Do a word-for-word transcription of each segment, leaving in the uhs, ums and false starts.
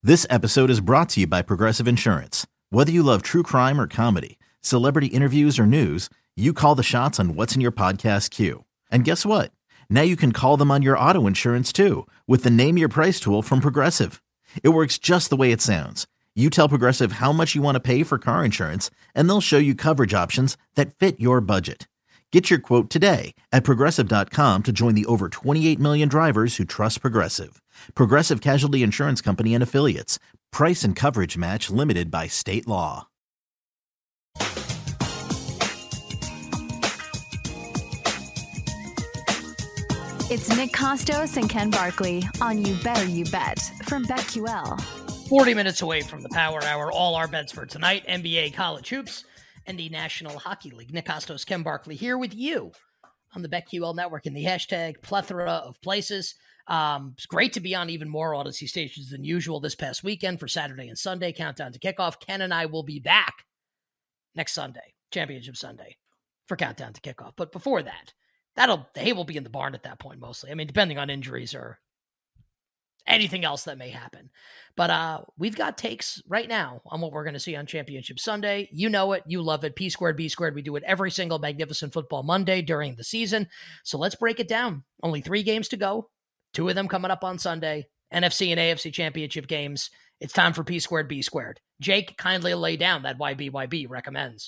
This episode is brought to you by Progressive Insurance. Whether you love true crime or comedy, celebrity interviews or news, you call the shots on what's in your podcast queue. And guess what? Now you can call them on your auto insurance too with the Name Your Price tool from Progressive. It works just the way it sounds. You tell Progressive how much you want to pay for car insurance, and they'll show you coverage options that fit your budget. Get your quote today at progressive dot com to join the over twenty-eight million drivers who trust Progressive. Progressive Casualty Insurance Company and Affiliates. Price and coverage match limited by state law. It's Nick Costos and Ken Barkley on You Better You Bet from BetQL. forty minutes away from the Power Hour. All our bets for tonight, N B A, college hoops, and the National Hockey League. Nick Costos, Ken Barkley here with you on the BetQL network in the hashtag plethora of places. Um, it's great to be on even more Odyssey stations than usual this past weekend for Saturday and Sunday. Countdown to Kickoff. Ken and I will be back next Sunday, Championship Sunday, for Countdown to Kickoff. But before that, that'll the hay will be in the barn at that point mostly. I mean, depending on injuries or anything else that may happen. But uh, we've got takes right now on what we're going to see on Championship Sunday. You know it. You love it. P squared, B squared. We do it every single Magnificent Football Monday during the season. So let's break it down. Only three games to go. Two of them coming up on Sunday. N F C and A F C championship games. It's time for P squared, B squared. Jake, kindly lay down that Y B Y B recommends.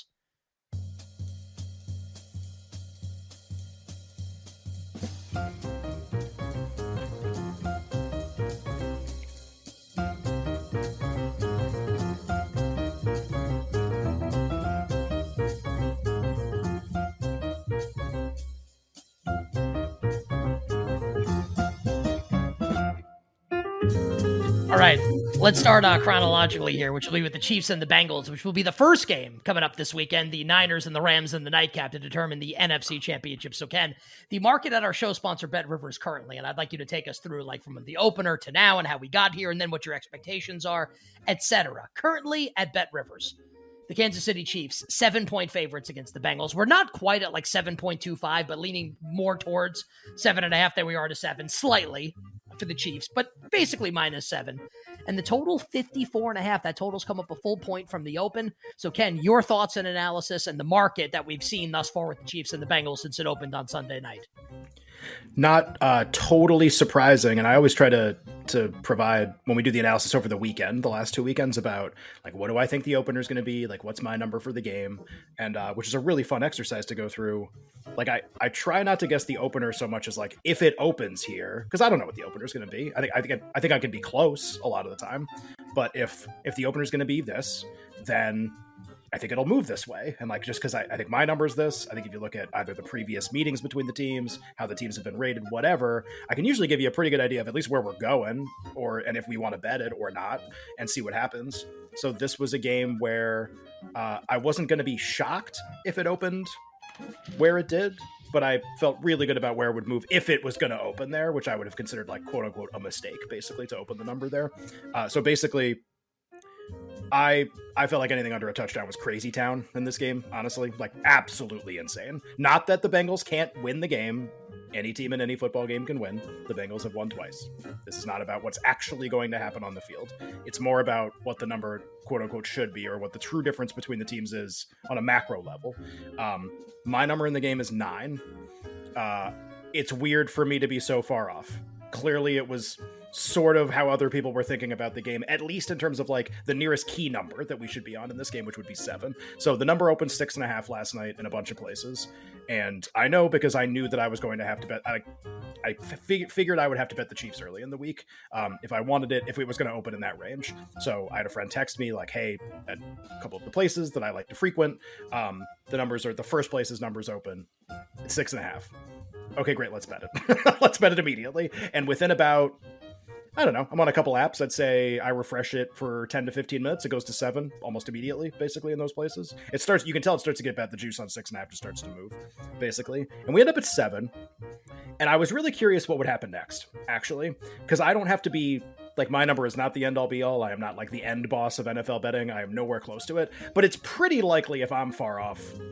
All right, let's start uh, chronologically here, which will be with the Chiefs and the Bengals, which will be the first game coming up this weekend, the Niners and the Rams in the nightcap to determine the N F C championship. So, Ken, the market at our show sponsor, Bet Rivers, currently, and I'd like you to take us through like from the opener to now and how we got here and then what your expectations are, et cetera. Currently at Bet Rivers, the Kansas City Chiefs, seven-point favorites against the Bengals. We're not quite at like seven point two five, but leaning more towards seven and a half than we are to seven, slightly for the Chiefs, but basically minus seven. And the total, fifty-four and a half. That total's come up a full point from the open. So, Ken, your thoughts and analysis and the market that we've seen thus far with the Chiefs and the Bengals since it opened on Sunday night. Not uh, totally surprising. And I always try to to provide, when we do the analysis over the weekend, the last two weekends, about like, what do I think the opener is going to be? Like, what's my number for the game? And uh, which is a really fun exercise to go through. Like, I, I try not to guess the opener so much as like, if it opens here, because I don't know what the opener is going to be. I think I think I, I think I can be close a lot of the time. But if if the opener is going to be this, then I think it'll move this way. And like, just because I, I think my number is this, I think if you look at either the previous meetings between the teams, how the teams have been rated, whatever, I can usually give you a pretty good idea of at least where we're going, or and if we want to bet it or not, and see what happens. So this was a game where uh, I wasn't going to be shocked if it opened where it did, but I felt really good about where it would move if it was going to open there, which I would have considered like, quote unquote, a mistake, basically, to open the number there. Uh, so basically, I I felt like anything under a touchdown was crazy town in this game, honestly. Like, absolutely insane. Not that the Bengals can't win the game. Any team in any football game can win. The Bengals have won twice. This is not about what's actually going to happen on the field. It's more about what the number, quote unquote, should be, or what the true difference between the teams is on a macro level. Um, my number in the game is nine. Uh, it's weird for me to be so far off. Clearly, it was sort of how other people were thinking about the game, at least in terms of like the nearest key number that we should be on in this game, which would be seven. So the number opened six and a half last night in a bunch of places. And I know because I knew that I was going to have to bet. I, I fig- figured I would have to bet the Chiefs early in the week um, if I wanted it, if it was going to open in that range. So I had a friend text me like, hey, at a couple of the places that I like to frequent, um, the numbers are the first place's numbers open. It's six and a half. Okay, great. Let's bet it. Let's bet it immediately. And within about, I don't know, I'm on a couple apps. I'd say I refresh it for ten to fifteen minutes. It goes to seven almost immediately, basically, in those places. It starts, you can tell it starts to get bad. The juice on six and a half just starts to move, basically. And we end up at seven. And I was really curious what would happen next, actually, because I don't have to be, like, my number is not the end all be all. I am not like the end boss of N F L betting. I am nowhere close to it. But it's pretty likely if I'm far off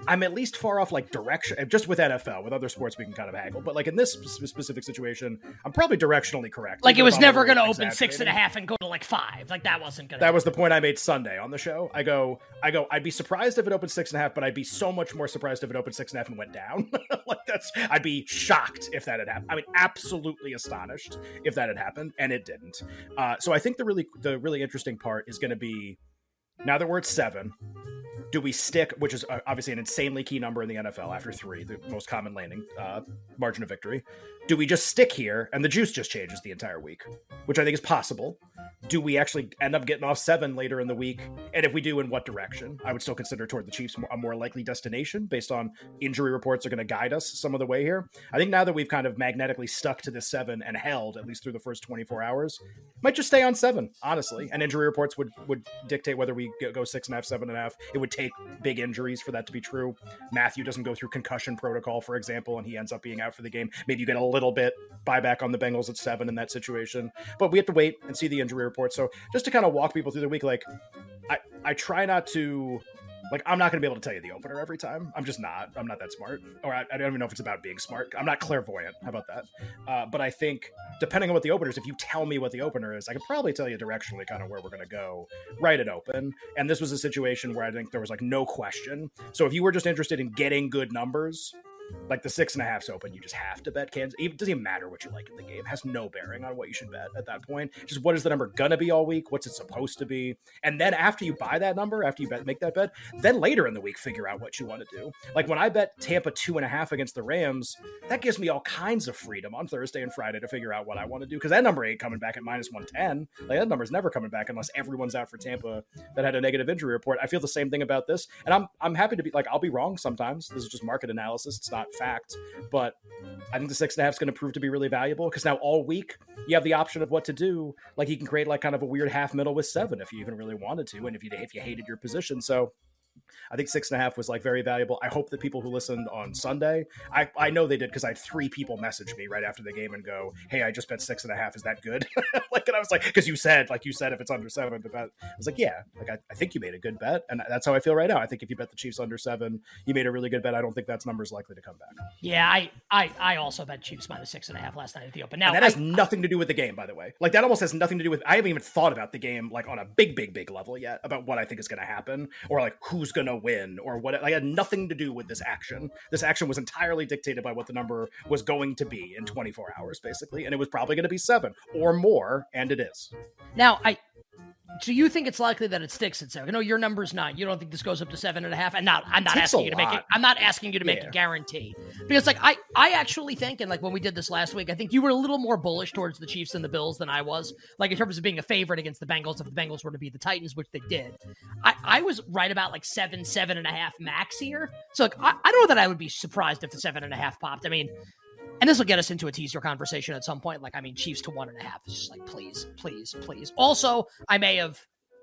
I'm at least far off like direction, just with N F L. With other sports, we can kind of haggle. But like in this specific situation, I'm probably directionally correct. Like it was never going to open six and a half and go to like five. Like that wasn't going to That was the point I made Sunday on the show. I go, I go, I'd be surprised if it opened six and a half, but I'd be so much more surprised if it opened six and a half and went down. Like that's, I'd be shocked if that had happened. I mean, absolutely astonished if that had happened, and it didn't. Uh, so I think the really, the really interesting part is going to be, now that we're at seven, do we stick, which is obviously an insanely key number in the N F L after three, the most common landing uh, margin of victory. Do we just stick here and the juice just changes the entire week, which I think is possible? Do we actually end up getting off seven later in the week? And if we do, in what direction? I would still consider toward the Chiefs a more likely destination based on injury reports are going to guide us some of the way here. I think now that we've kind of magnetically stuck to this seven and held at least through the first twenty-four hours, might just stay on seven, honestly. And injury reports would, would dictate whether we go six and a half, seven and a half. It would take big injuries for that to be true. Matthew doesn't go through concussion protocol, for example, and he ends up being out for the game. Maybe you get a little bit buyback on the Bengals at seven in that situation, but we have to wait and see the injury report. So just to kind of walk people through the week, like I, I try not to, like, I'm not going to be able to tell you the opener every time. I'm just not, I'm not that smart, or I, I don't even know if it's about being smart. I'm not clairvoyant. How about that? Uh, but I think depending on what the opener is, if you tell me what the opener is, I could probably tell you directionally kind of where we're going to go right at open. And this was a situation where I think there was like no question. So if you were just interested in getting good numbers, like the six and a half's open, you just have to bet Kansas. It doesn't even matter what you like in the game. It has no bearing on what you should bet at that point. Just what is the number gonna be all week? What's it supposed to be? And then after you buy that number, after you bet, make that bet, then later in the week, figure out what you want to do. Like when I bet Tampa two and a half against the Rams, that gives me all kinds of freedom on Thursday and Friday to figure out what I want to do. Because that number ain't coming back at minus one ten. Like that number's never coming back unless everyone's out for Tampa that had a negative injury report. I feel the same thing about this. And I'm I'm happy to be like, I'll be wrong sometimes. This is just market analysis. It's not fact. But I think the six and a half is going to prove to be really valuable because now all week you have the option of what to do. Like you can create like kind of a weird half middle with seven if you even really wanted to, and if you if you hated your position. So I think six and a half was like very valuable. I hope that people who listened on Sunday, I, I know they did because I had three people message me right after the game and go, "Hey, I just bet six and a half. Is that good?" Like, and I was like, because you said, like you said, if it's under seven, but I was like, yeah, like I, I think you made a good bet, and that's how I feel right now. I think if you bet the Chiefs under seven, you made a really good bet. I don't think that number is likely to come back. Yeah, I I, I also bet Chiefs minus six and a half last night at the open. Now and that has I, nothing to do with the game, by the way. Like that almost has nothing to do with. I haven't even thought about the game like on a big, big, big level yet about what I think is going to happen or like who's going to win. Or what I had nothing to do with this action. This action was entirely dictated by what the number was going to be in twenty-four hours, basically, and it was probably going to be seven or more, and it is. Now, I do you think it's likely that it sticks at seven? I know your number's nine. You don't think this goes up to seven and a half? And not, I'm not asking you to make it. I'm not asking you to make yeah. a guarantee because, like, I, I actually think, and like when we did this last week, I think you were a little more bullish towards the Chiefs and the Bills than I was. Like in terms of being a favorite against the Bengals, if the Bengals were to beat the Titans, which they did, I, I was right about like seven, seven and a half max here. So like, I, I don't know that I would be surprised if the seven and a half popped. I mean. And this will get us into a teaser conversation at some point. Like, I mean, Chiefs to one and a half. It's just like, please, please, please. Also, I may have,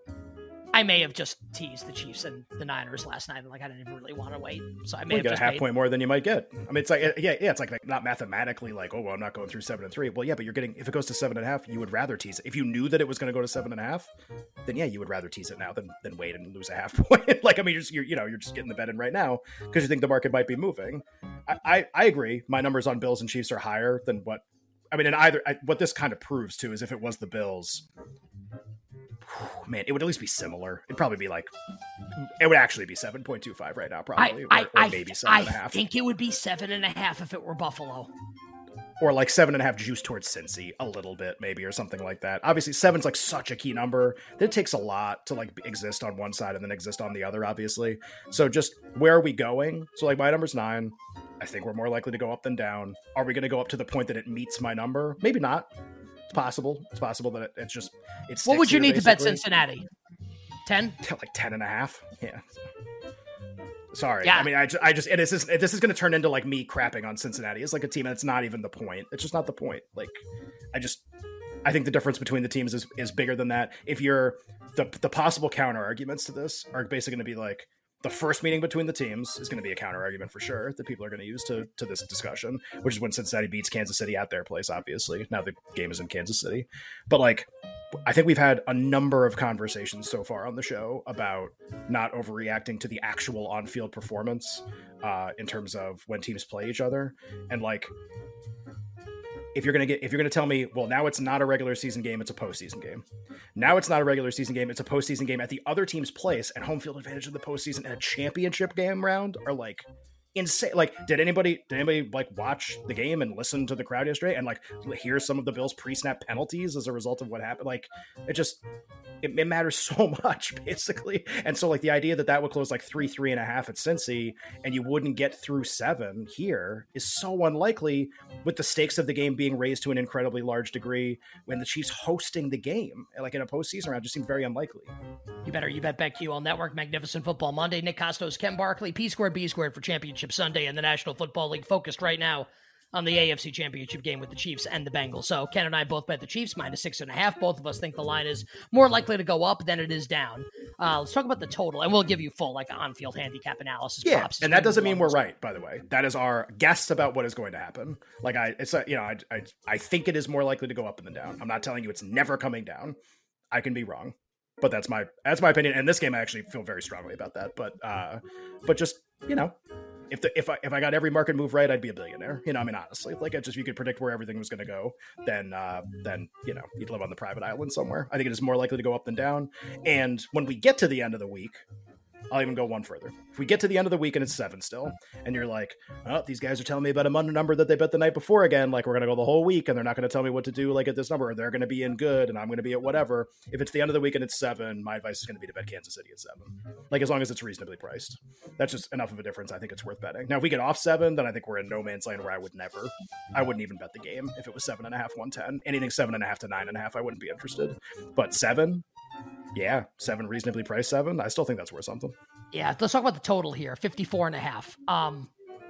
I may have just teased the Chiefs and the Niners last night. And like, I didn't even really want to wait. So I may well, have you get just a half made... point more than you might get. I mean, it's like, yeah, yeah, it's like, like not mathematically like, oh, well, I'm not going through seven and three. Well, yeah, but you're getting, if it goes to seven and a half, you would rather tease it. If you knew that it was going to go to seven and a half, then yeah, you would rather tease it now than, than wait and lose a half point. Like, I mean, you're, just, you're, you know, you're just getting the bet in right now because you think the market might be moving. I, I, I agree. My numbers on Bills and Chiefs are higher than what, I mean, in either, I, what this kind of proves too is if it was the Bills, man, it would at least be similar. It'd probably be like, it would actually be seven point two five right now, probably, I, or, I, or maybe seven I and a half. I think it would be seven and a half if it were Buffalo. Or like seven and a half juice towards Cincy a little bit, maybe, or something like that. Obviously, seven's like such a key number that it takes a lot to like exist on one side and then exist on the other, obviously. So just where are we going? So like my number's nine. I think we're more likely to go up than down. Are we going to go up to the point that it meets my number? Maybe not. It's possible. It's possible that it, it's just, it's. What would you here, need basically. to bet Cincinnati? ten? Like ten and a half. Yeah. Sorry. Yeah. I mean, I, I just, and this is, this is going to turn into like me crapping on Cincinnati. It's like a team that's not even the point. It's just not the point. Like, I just, I think the difference between the teams is, is bigger than that. If you're, the, the possible counter arguments to this are basically going to be like, the first meeting between the teams is going to be a counter argument for sure that people are going to use to to this discussion, which is when Cincinnati beats Kansas City at their place, obviously. Now the game is in Kansas City. But like, I think we've had a number of conversations so far on the show about not overreacting to the actual on-field performance uh, in terms of when teams play each other. And like, if you're going to get, if you're going to tell me, well, now it's not a regular season game, it's a postseason game. Now it's not a regular season game, it's a postseason game at the other team's place, and home field advantage in the postseason and a championship game round are like insane. Like, did anybody, did anybody like watch the game and listen to the crowd yesterday and like hear some of the Bills pre-snap penalties as a result of what happened? Like, it just, it, it matters so much basically. And so like the idea that that would close like three, three and a half at Cincy and you wouldn't get through seven here is so unlikely, with the stakes of the game being raised to an incredibly large degree when the Chiefs hosting the game, like in a postseason round, just seemed very unlikely. You better, you bet BetQL Network, Magnificent Football Monday. Nick Costos, Ken Barkley, P squared, B squared for Championship Sunday in the National Football League, focused right now on the A F C Championship game with the Chiefs and the Bengals. So Ken and I both bet the Chiefs minus six and a half. Both of us think the line is more likely to go up than it is down. Uh, let's talk about the total, and we'll give you full like on-field handicap analysis. Yeah, props, and that doesn't mean we're right, by the way. That is our guess about what is going to happen. Like I, it's a, you know, I, I, I think it is more likely to go up than down. I'm not telling you it's never coming down. I can be wrong, but that's my that's my opinion. And this game, I actually feel very strongly about that. But uh, but just you know. If the, if I if I got every market move right, I'd be a billionaire. You know, I mean, honestly, like, I just, if you could predict where everything was going to go, then uh, then you know, you'd live on the private island somewhere. I think it is more likely to go up than down. And when we get to the end of the week, I'll even go one further. If we get to the end of the week and it's seven still, and you're like, oh, these guys are telling me about a Monday number that they bet the night before again, like we're going to go the whole week and they're not going to tell me what to do like at this number, or they're going to be in good and I'm going to be at whatever. If it's the end of the week and it's seven, my advice is going to be to bet Kansas City at seven. Like, as long as it's reasonably priced. That's just enough of a difference. I think it's worth betting. Now, if we get off seven, then I think we're in no man's land where I would never, I wouldn't even bet the game if it was seven and a half, one ten. Anything seven and a half to nine and a half, I wouldn't be interested. But seven, yeah, seven reasonably priced seven, I still think that's worth something. Yeah, let's talk about the total here, fifty-four and a half. Um,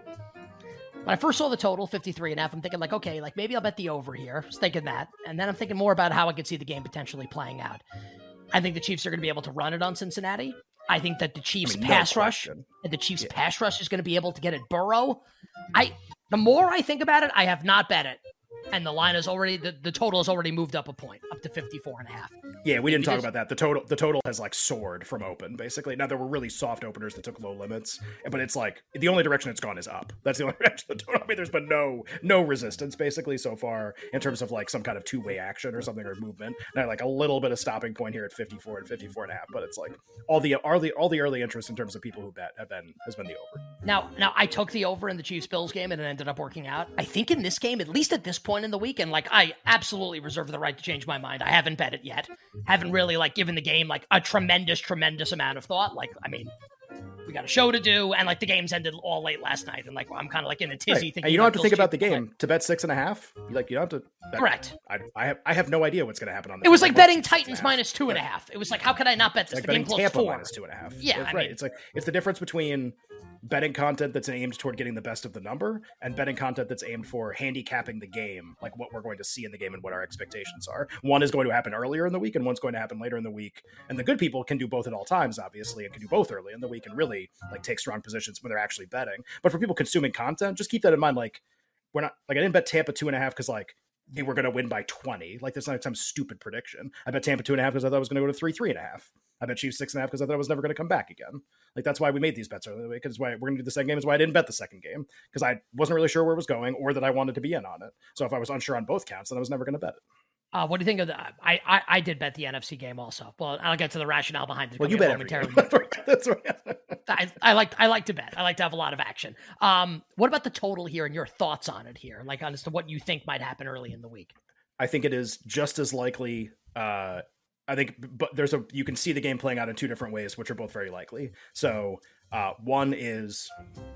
when I first saw the total, fifty-three and a half, I'm thinking like, okay, like maybe I'll bet the over here. I was thinking that. And then I'm thinking more about how I could see the game potentially playing out. I think the Chiefs are going to be able to run it on Cincinnati. I think that the Chiefs I mean, pass no rush and the Chiefs yeah. pass rush is going to be able to get at Burrow. I, the more I think about it, I have not bet it. And the line is already, the, the total has already moved up a point, up to fifty-four and a half. Yeah, we didn't talk about that. The total the total has like soared from open, basically. Now, there were really soft openers that took low limits, but it's like, the only direction it's gone is up. That's the only direction the total, I mean, there's been no no resistance, basically, so far, in terms of like some kind of two-way action or something, or movement. Now, like a little bit of stopping point here at fifty-four and fifty-four and a half, but it's like, all the, all the, all the early interest in terms of people who bet have been, has been the over. Now, now I took the over in the Chiefs-Bills game, and it ended up working out. I think in this game, at least at this point in the weekend, like, I absolutely reserve the right to change my mind. I haven't bet it yet. Haven't really like given the game like a tremendous, tremendous amount of thought. Like, I mean, we got a show to do, and like the games ended all late last night, and like I'm kind of like in a tizzy. Right. Thinking and you don't have to think about the game play. To bet six and a half. Like, you don't have to. Bet. Correct. I, I have I have no idea what's going to happen on. It was like betting Titans minus two and a half. It was like, how could I not bet this? Like the betting game closed Tampa four. minus two and a half. Yeah, that's I right. mean, it's like it's the difference between betting content that's aimed toward getting the best of the number and betting content that's aimed for handicapping the game, like what we're going to see in the game and what our expectations are. One is going to happen earlier in the week and one's going to happen later in the week. And the good people can do both at all times, obviously, and can do both early in the week and really like take strong positions when they're actually betting. But for people consuming content, just keep that in mind. Like, we're not, like, I didn't bet Tampa two and a half because like they were going to win by twenty. Like, that's not some stupid prediction. I bet Tampa two and a half because I thought it was going to go to three, three and a half. I bet Chiefs six and a half because I thought it was never going to come back again. Like, that's why we made these bets earlier. Because why we're going to do the second game is why I didn't bet the second game, because I wasn't really sure where it was going or that I wanted to be in on it. So if I was unsure on both counts, then I was never going to bet it. Uh, what do you think of the? I, I I did bet the N F C game also. Well, I'll get to the rationale behind it. Well, you bet every game. That's right. I, I like I like to bet. I like to have a lot of action. Um, what about the total here and your thoughts on it here, like as to what you think might happen early in the week? I think it is just as likely. Uh, I think, but there's a, you can see the game playing out in two different ways, which are both very likely. So uh, one is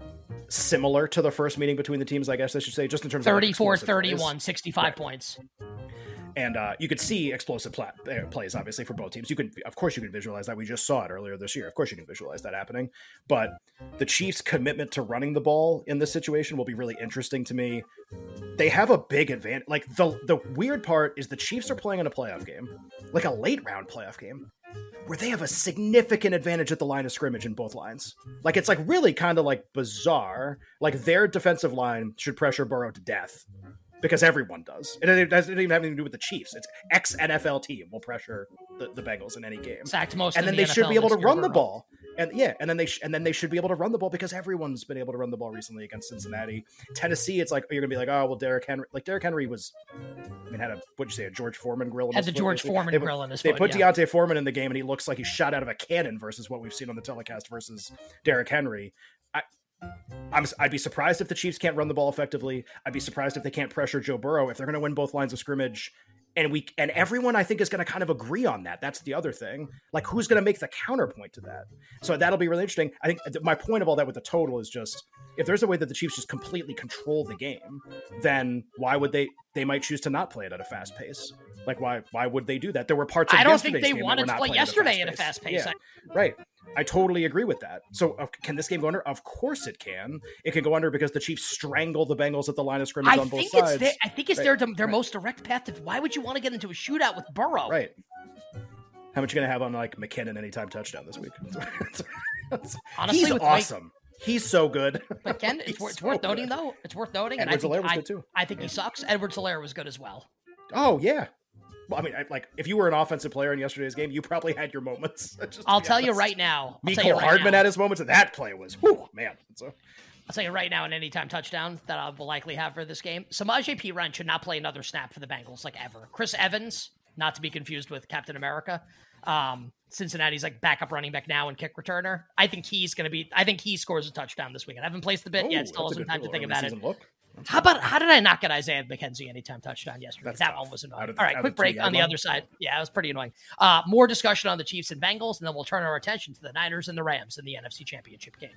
similar to the first meeting between the teams, I guess I should say, just in terms of thirty-four thirty-one, sixty-five right. points. And uh, you could see explosive pla- plays, obviously, for both teams. You could, of course, you can visualize that. We just saw it earlier this year. Of course, you can visualize that happening. But the Chiefs' commitment to running the ball in this situation will be really interesting to me. They have a big advantage. Like the the weird part is the Chiefs are playing in a playoff game, like a late round playoff game, where they have a significant advantage at the line of scrimmage in both lines. Like it's like really kind of like bizarre. Like their defensive line should pressure Burrow to death. Because everyone does. It doesn't even have anything to do with the Chiefs. It's ex-N F L team will pressure the, the Bengals in any game. Sacked most and then the they N F should L be able to run the Burrow. ball. And yeah, and then they sh- and then they should be able to run the ball because everyone's been able to run the ball recently against Cincinnati. Tennessee, it's like you're gonna be like, oh well, Derrick Henry. Like Derrick Henry was, I mean, had a what'd you say, a George Foreman grill? In Had his the foot, George basically. Foreman they, grill in his They foot, put yeah. Deontay Foreman in the game, and he looks like he shot out of a cannon versus what we've seen on the telecast versus Derrick Henry. I, I'm, I'd be surprised if the Chiefs can't run the ball effectively. I'd be surprised if they can't pressure Joe Burrow if they're going to win both lines of scrimmage. And we and everyone I think is going to kind of agree on that. That's the other thing. Like who's going to make the counterpoint to that? So that'll be really interesting. I think th- my point of all that with the total is just if there's a way that the Chiefs just completely control the game, then why would they? They might choose to not play it at a fast pace. Like why? Why would they do that? There were parts of I don't think yesterday's they game that wanted were to not play played yesterday at at a fast pace. Yeah, right. I totally agree with that. So uh, can this game go under? Of course it can. It can go under because the Chiefs strangle the Bengals at the line of scrimmage I on both think sides. it's their, I think it's Right. their their Right. most direct path. To, why would you want to get into a shootout with Burrow? Right. How much you gonna have on like McKinnon anytime touchdown this week? Honestly, he's with awesome. He's so good. But Ken, it's, He's wor- it's so worth noting good. though. It's worth noting, Edwards and I Helaire think was I, good too. I think Yeah. he sucks. Edwards Helaire was good as well. Oh yeah. Well, I mean, I, like if you were an offensive player in yesterday's game, you probably had your moments. Just to I'll be tell you honest. right now. I'll tell Mecole you right Hardman now. had his moments, and that play was, whew, man. So, I'll tell you right now, an anytime touchdown that I will likely have for this game. Samaje Perine should not play another snap for the Bengals, like ever. Chris Evans, not to be confused with Captain America. Um, Cincinnati's like backup running back now and kick returner. I think he's going to be. I think he scores a touchdown this weekend. I haven't placed the bet Ooh, yet. Still that's a some good time to little think early about it. season look. How about how did I not get Isaiah McKenzie anytime touchdown yesterday? That's that tough. one was annoying. Out of the- All right, out of quick the three break on the yard other line. side. Yeah, it was pretty annoying. Uh, more discussion on the Chiefs and Bengals, and then we'll turn our attention to the Niners and the Rams in the N F C Championship game.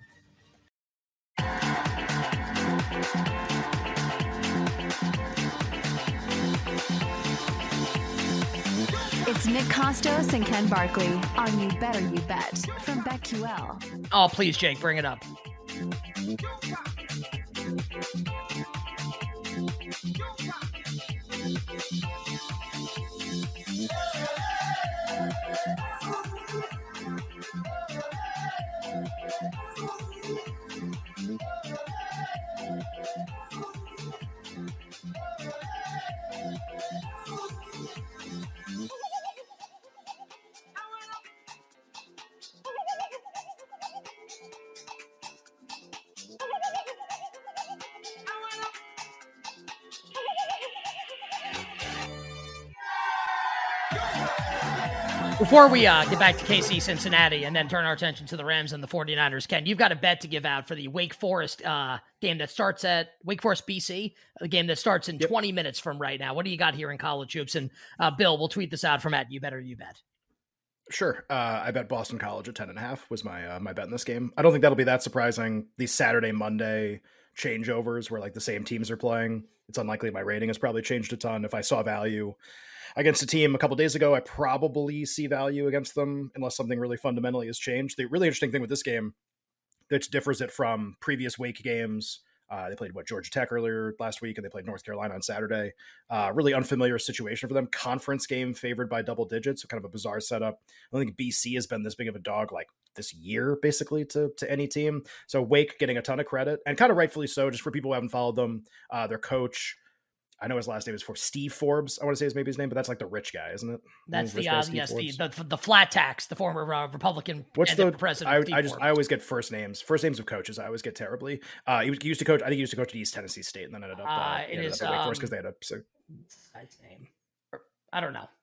It's Nick Costos and Ken Barkley on You Better You Bet from BetQL. Oh, please, Jake, bring it up. Before we uh, get back to K C, Cincinnati, and then turn our attention to the Rams and the 49ers, Ken, you've got a bet to give out for the Wake Forest uh, game that starts at Wake Forest, B C, a game that starts in Yep. twenty minutes from right now. What do you got here in college hoops? And uh, Bill, we'll tweet this out from at You Better You Bet. Sure. Uh, I bet Boston College at ten and a half was my uh, my bet in this game. I don't think that'll be that surprising. These Saturday, Monday changeovers where like the same teams are playing, it's unlikely my rating has probably changed a ton. If I saw value against a team a couple days ago, I probably see value against them unless something really fundamentally has changed. The really interesting thing with this game that differs it from previous Wake games. Uh, they played what Georgia Tech earlier last week, and they played North Carolina on Saturday. Uh, really unfamiliar situation for them. Conference game favored by double digits, so kind of a bizarre setup. I don't think B C has been this big of a dog like this year, basically, to to any team. So Wake getting a ton of credit, and kind of rightfully so, just for people who haven't followed them. Uh, their coach, I know his last name is for Steve Forbes. I want to say is maybe his name, but that's like the rich guy, isn't it? That's Rich the guy uh, Steve yes, the, Forbes? the the flat tax, the former uh, Republican What's the president. I, Steve I just Forbes. I always get first names, first names of coaches. I always get terribly. Uh, he, was, he used to coach. I think he used to coach at East Tennessee State, and then ended up. Uh, Uh, he it ended is, up at Wake Forest um, because they had a. So, Guy's name. I don't know.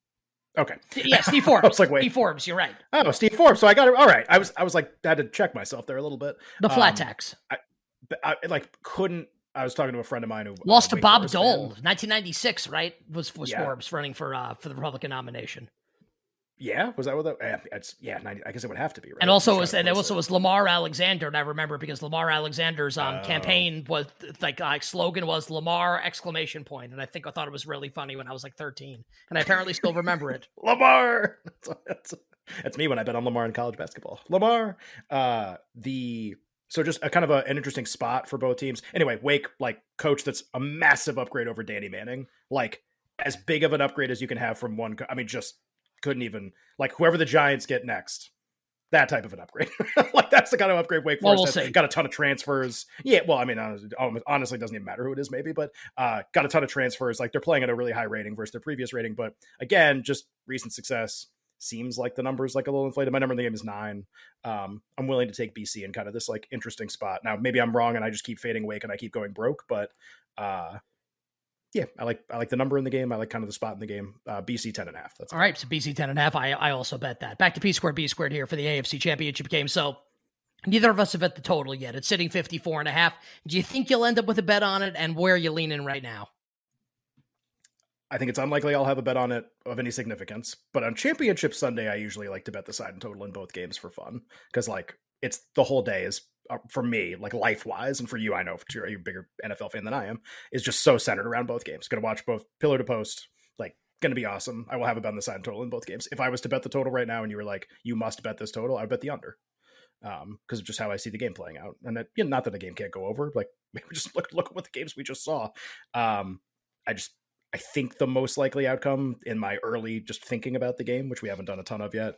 okay. Yeah, Steve Forbes. I was like, wait. Steve Forbes. You're right. Oh, Steve Forbes. So I got it. All right. I was I was like I had to check myself there a little bit. The flat Um, tax. But I like couldn't. I was talking to a friend of mine who Lost uh, to Wake Bob Forest Dole, fan. nineteen ninety-six, right? Was was Yeah. Forbes running for uh, for the Republican nomination? Yeah, was that what that? It's, yeah, ninety, I guess it would have to be. Right? And also was and it also it. was Lamar Alexander, and I remember because Lamar Alexander's um, oh. campaign was like uh, slogan was Lamar exclamation point, and I think I thought it was really funny when I was like thirteen, and I apparently still remember it. Lamar, that's, that's, that's me when I bet on Lamar in college basketball. Lamar, uh, the so just a kind of a, an interesting spot for both teams. Anyway, Wake, like coach, that's a massive upgrade over Danny Manning, like as big of an upgrade as you can have from one. I mean, just. Couldn't even like whoever the Giants get next, that type of an upgrade. Like that's the kind of upgrade Wake Forest well, we'll has. Got a ton of transfers. Yeah, well, I mean, honestly, it doesn't even matter who it is, maybe, but uh, got a ton of transfers. Like they're playing at a really high rating versus their previous rating. But again, just recent success seems like the numbers like a little inflated. My number in the game is nine. Um, I'm willing to take B C in kind of this like interesting spot. Now, maybe I'm wrong and I just keep fading Wake and I keep going broke, but. Uh, Yeah, I like I like the number in the game. I like kind of the spot in the game. Uh, B C ten and a half. That's all right. So B C ten and a half. I I also bet that. Back to P squared B squared here for the A F C Championship game. So neither of us have bet the total yet. It's sitting fifty-four and a half. Do you think you'll end up with a bet on it? And where are you leaning right now? I think it's unlikely I'll have a bet on it of any significance. But on Championship Sunday, I usually like to bet the side and total in both games for fun because like it's the whole day is. Uh, for me, like life-wise, and for you, I know you're a bigger N F L fan than I am, is just so centered around both games. Going to watch both pillar to post, like, going to be awesome. I will have a bet on the side and total in both games. If I was to bet the total right now and you were like, you must bet this total, I would bet the under. Um, because of just how I see the game playing out. And that, you know, not that the game can't go over, like, maybe just look, look at what the games we just saw. Um, I just, I think the most likely outcome in my early just thinking about the game, which we haven't done a ton of yet,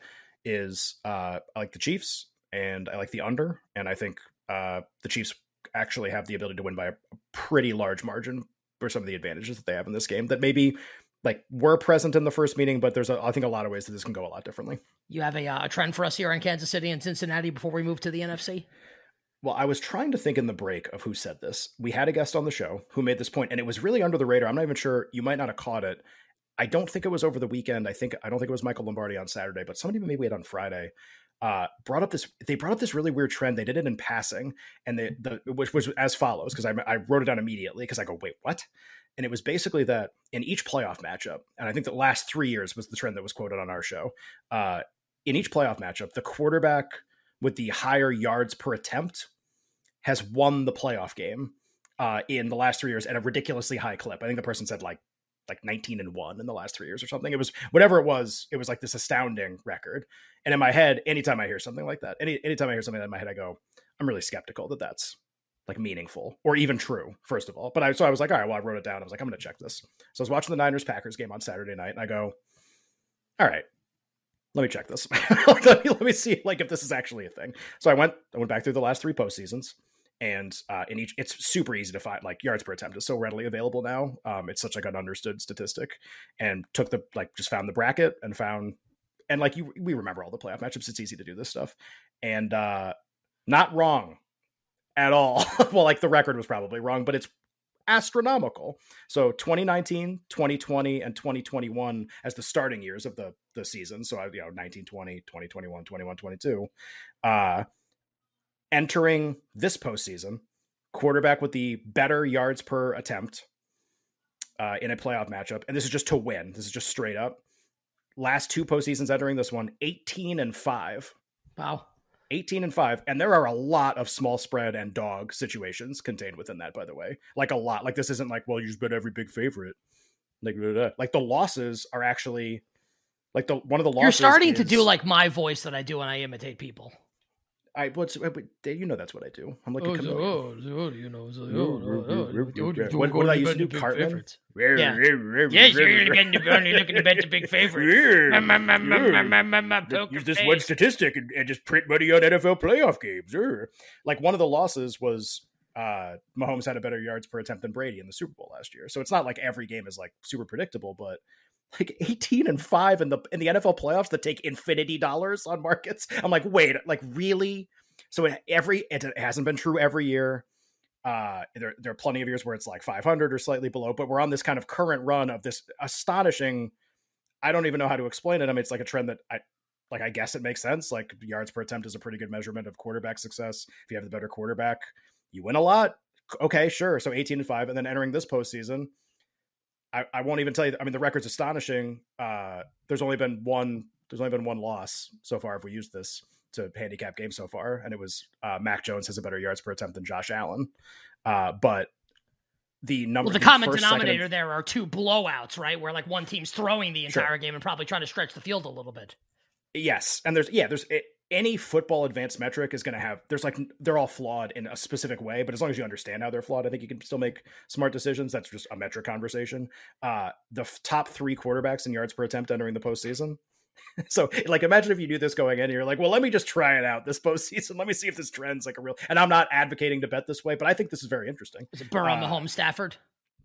is uh, I like the Chiefs. And I like the under, and I think uh, the Chiefs actually have the ability to win by a pretty large margin for some of the advantages that they have in this game that maybe like were present in the first meeting, but there's a, I think a lot of ways that this can go a lot differently. You have a, uh, a trend for us here in Kansas City and Cincinnati before we move to the N F C? Well, I was trying to think in the break of who said this. We had a guest on the show who made this point, and it was really under the radar. I'm not even sure. You might not have caught it. I don't think it was over the weekend. I think I don't think it was Michael Lombardi on Saturday, but somebody maybe had on Friday. Uh, brought up this, they brought up this really weird trend. They did it in passing, and they, the, which was as follows, because I, I wrote it down immediately because I go, wait, what? And it was basically that in each playoff matchup, and I think the last three years was the trend that was quoted on our show. Uh, in each playoff matchup, the quarterback with the higher yards per attempt has won the playoff game uh, in the last three years at a ridiculously high clip. I think the person said like, like nineteen and one in the last three years or something. It was whatever it was. It was like this astounding record. And in my head, anytime I hear something like that, any, anytime I hear something in my head, I go, I'm really skeptical that that's like meaningful or even true, first of all. But I, so I was like, all right, well, I wrote it down. I was like, I'm going to check this. So I was watching the Niners Packers game on Saturday night and I go, all right, let me check this. let, me, let me see like if this is actually a thing. So I went, I went back through the last three postseasons. And uh, in each, it's super easy to find. Like yards per attempt is so readily available now. Um, it's such like an understood statistic. And took the like just found the bracket and found and like you we remember all the playoff matchups. It's easy to do this stuff, and uh, not wrong at all. Well, like the record was probably wrong, but it's astronomical. So twenty nineteen, twenty twenty, and twenty twenty-one as the starting years of the the season. So I you know nineteen, twenty, twenty twenty-one, twenty-one, twenty-two. Uh, Entering this postseason, quarterback with the better yards per attempt uh, in a playoff matchup. And this is just to win. This is just straight up. Last two postseasons entering this one, eighteen and five. Wow. eighteen and five. And there are a lot of small spread and dog situations contained within that, by the way. Like a lot. Like this isn't like, well, you just bet every big favorite. Like, blah, blah, blah. Like the losses are actually like the one of the losses. You're starting is, to do like my voice that I do when I imitate people. I what's you know that's what I do. I'm like a chameleon. Oh, oh, you know, what, what did I used to do? Cartman. Yeah. Yes, you're going to be only looking to bet the big favorite. Use this one statistic and, and just print money on N F L playoff games. Like one of the losses was uh, Mahomes had a better yards per attempt than Brady in the Super Bowl last year. So it's not like every game is like super predictable, but. Like eighteen and five in the in the N F L playoffs that take infinity dollars on markets. I'm like, wait, like really? So it, every it hasn't been true every year. Uh, there there are plenty of years where it's like five hundred or slightly below, but we're on this kind of current run of this astonishing. I don't even know how to explain it. I mean, it's like a trend that I like. I guess it makes sense. Like yards per attempt is a pretty good measurement of quarterback success. If you have the better quarterback, you win a lot. Okay, sure. So eighteen and five, and then entering this postseason. I, I won't even tell you. I mean, the record's astonishing. Uh, there's only been one There's only been one loss so far if we used this to handicap games so far, and it was uh, Mac Jones has a better yards per attempt than Josh Allen. Uh, but the number, well, the, the common first, denominator and, there are two blowouts, right? Where like one team's throwing the entire sure. game and probably trying to stretch the field a little bit. Yes, and there's yeah, there's it, any football advanced metric is going to have. There's like they're all flawed in a specific way, but as long as you understand how they're flawed, I think you can still make smart decisions. That's just a metric conversation. Uh, the f- top three quarterbacks in yards per attempt entering the postseason. So, like, imagine if you do this going in and you're like, well, let me just try it out this postseason. Let me see if this trend's like a real. And I'm not advocating to bet this way, but I think this is very interesting. Is it Burrow, uh, Mahomes, Stafford?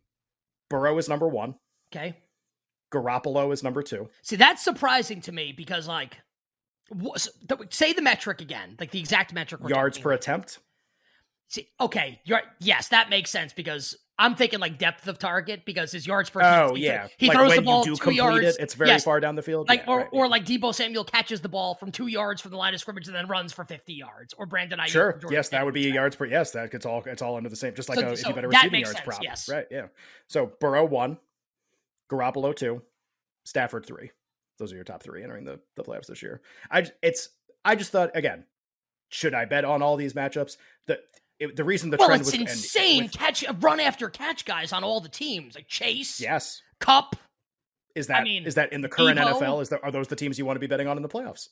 Burrow is number one. Okay. Garoppolo is number two. See, that's surprising to me because, like, what, say the metric again, like the exact metric. Yards per attempt. See, okay, you're, yes, that makes sense because I'm thinking like depth of target because his yards per. Oh he, yeah, he like throws when the ball you do two complete yards. It, it's very yes. far down the field. Like yeah, or right, or yeah. like Deebo Samuel catches the ball from two yards from the line of scrimmage and then runs for fifty yards. Or Brandon Ayuk. Sure, yes, that would be a yards per. Yes, that gets all it's all under the same. Just like so, a, so if you bet a receiving yards sense, prop, yes. right? Yeah. So Burrow one, Garoppolo two, Stafford three. Those are your top three entering the, the playoffs this year. I it's I just thought again, should I bet on all these matchups? The it, the reason the well, trend it's was insane with, catch run after catch guys on all the teams like Chase, yes, Cup. Is that I mean, is that in the current Deebo, N F L? Is that are those the teams you want to be betting on in the playoffs?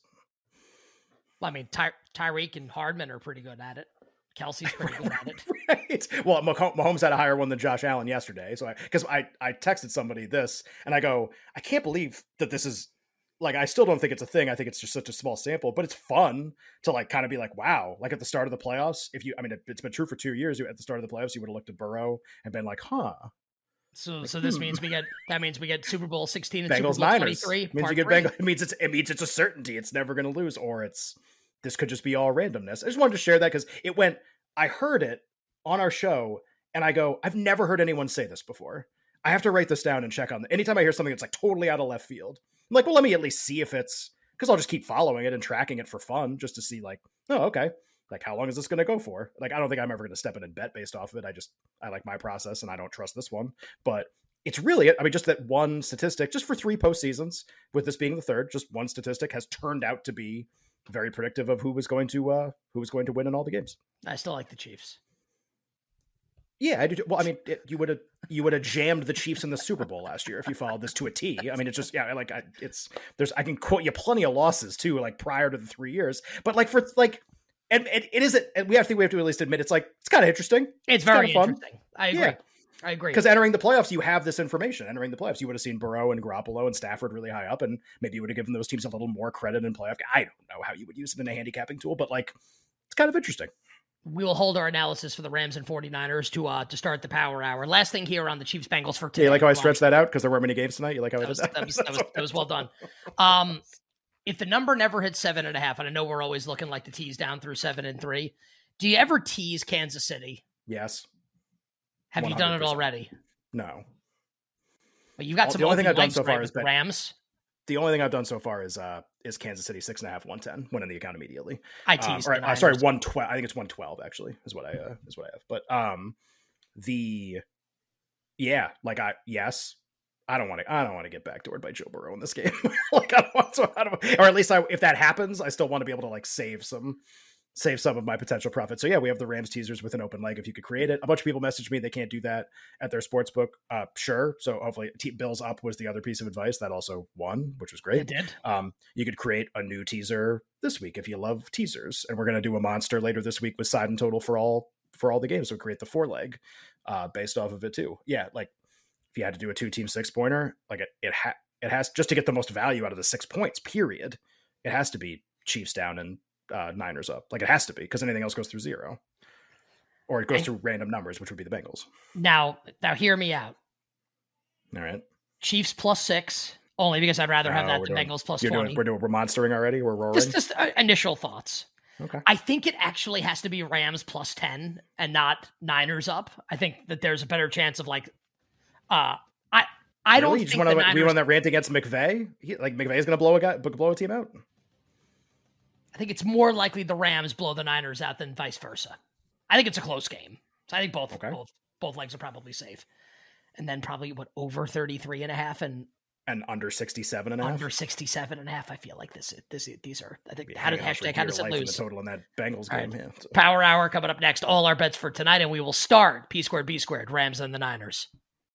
Well, I mean, Ty, Tyreek and Hardman are pretty good at it. Kelsey's pretty good at it. Right. Well, Mahomes had a higher one than Josh Allen yesterday. So I, because I, I texted somebody this and I go, I can't believe that this is like, I still don't think it's a thing. I think it's just such a small sample, but it's fun to like kind of be like, wow, like at the start of the playoffs, if you, I mean, it, it's been true for two years. You, at the start of the playoffs, you would have looked at Burrow and been like, huh. So, like, so this hmm. means we get, that means we get Super Bowl sixteen and Bengals Super Bowl Niners. twenty-three. Means you get Bengals. It means it's, it means it's a certainty. It's never going to lose, or it's, this could just be all randomness. I just wanted to share that because it went, I heard it on our show and I go, I've never heard anyone say this before. I have to write this down and check on it. Anytime I hear something that's like totally out of left field, I'm like, well, let me at least see if it's, because I'll just keep following it and tracking it for fun just to see like, oh, okay. Like, how long is this going to go for? Like, I don't think I'm ever going to step in and bet based off of it. I just, I like my process and I don't trust this one. But it's really, I mean, just that one statistic, just for three postseasons, with this being the third, just one statistic has turned out to be very predictive of who was going to, uh, who was going to win in all the games. I still like the Chiefs. Yeah, I do. Well, I mean, it, you would have you would have jammed the Chiefs in the Super Bowl last year if you followed this to a T. I mean, it's just yeah, like I, it's there's I can quote you plenty of losses too, like prior to the three years. But like for like, and, and it isn't. And we have to we have to at least admit it's like it's kind of interesting. It's, it's very fun. interesting. I agree. Yeah. I agree. Because entering the playoffs, you have this information. Entering the playoffs, you would have seen Burrow and Garoppolo and Stafford really high up, and maybe you would have given those teams a little more credit in playoff. I don't know how you would use it in a handicapping tool, but like it's kind of interesting. We will hold our analysis for the Rams and 49ers to uh to start the power hour. Last thing here on the Chiefs Bengals for today. Yeah, you like how I stretched that out because there weren't many games tonight? You like how I did that? That was, that was, that was well done. Um, if the number never hits seven and a half, and I know we're always looking like to tease down through seven and three, do you ever tease Kansas City? Yes. Have one hundred percent. you done it already? No. But you've got Well, some the only thing I've done legs, so far right, is with the bet- Rams. The only thing I've done so far is uh is Kansas City six and a half, one ten, winning the account immediately. I Um, teased. or, the uh, sorry, Niners. one twelve. I think it's one twelve actually is what I uh, is what I have. But um, the yeah, like I yes, I don't want to. I don't want to get backdoored by Joe Burrow in this game. Like I don't want to. I don't, or at least I, if that happens, I still want to be able to like save some. Save some of my potential profit. So yeah, we have the Rams teasers with an open leg if you could create it. A bunch of people messaged me they can't do that at their sports book. Uh, sure. So hopefully T- Bills up was the other piece of advice that also won, which was great. It did. Um, you could create a new teaser this week if you love teasers, and we're going to do a monster later this week with side and total for all for all the games. So create the four leg uh, based off of it too. Yeah, like if you had to do a two team six pointer, like it it, ha- it has just to get the most value out of the six points. Period. It has to be Chiefs down and uh, Niners up. Like it has to be because anything else goes through zero, or it goes and, through random numbers, which would be the Bengals. Now, now hear me out. All right. Chiefs plus six, only because I'd rather have No, that we're than doing- Bengals plus You're twenty. doing, we're doing, we're monstering already. We're roaring. Just, just uh, initial thoughts. Okay. I think it actually has to be Rams plus ten and not Niners up. I think that there's a better chance of like, uh, I I don't Really? You think just want the to Niners, we want that rant against McVay? He, like McVay's going to blow a guy, blow a team out. I think it's more likely the Rams blow the Niners out than vice versa. I think it's a close game. So I think both Okay. both both legs are probably safe. And then probably what over thirty-three and a half and And under sixty-seven and a half? Under sixty-seven and a half. I feel like this, this, these are, I think, Be how did hanging out for hashtag, how does it dear life in lose? the total in that Bengals All game. right. Yeah, so. Power Hour coming up next. All our bets for tonight, and we will start P squared, B squared, Rams and the Niners.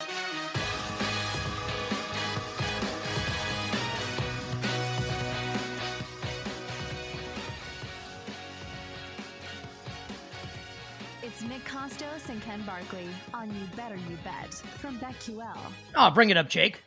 It's Nick Costos and Ken Barkley on You Better You Bet from BetQL. Oh, bring it up, Jake.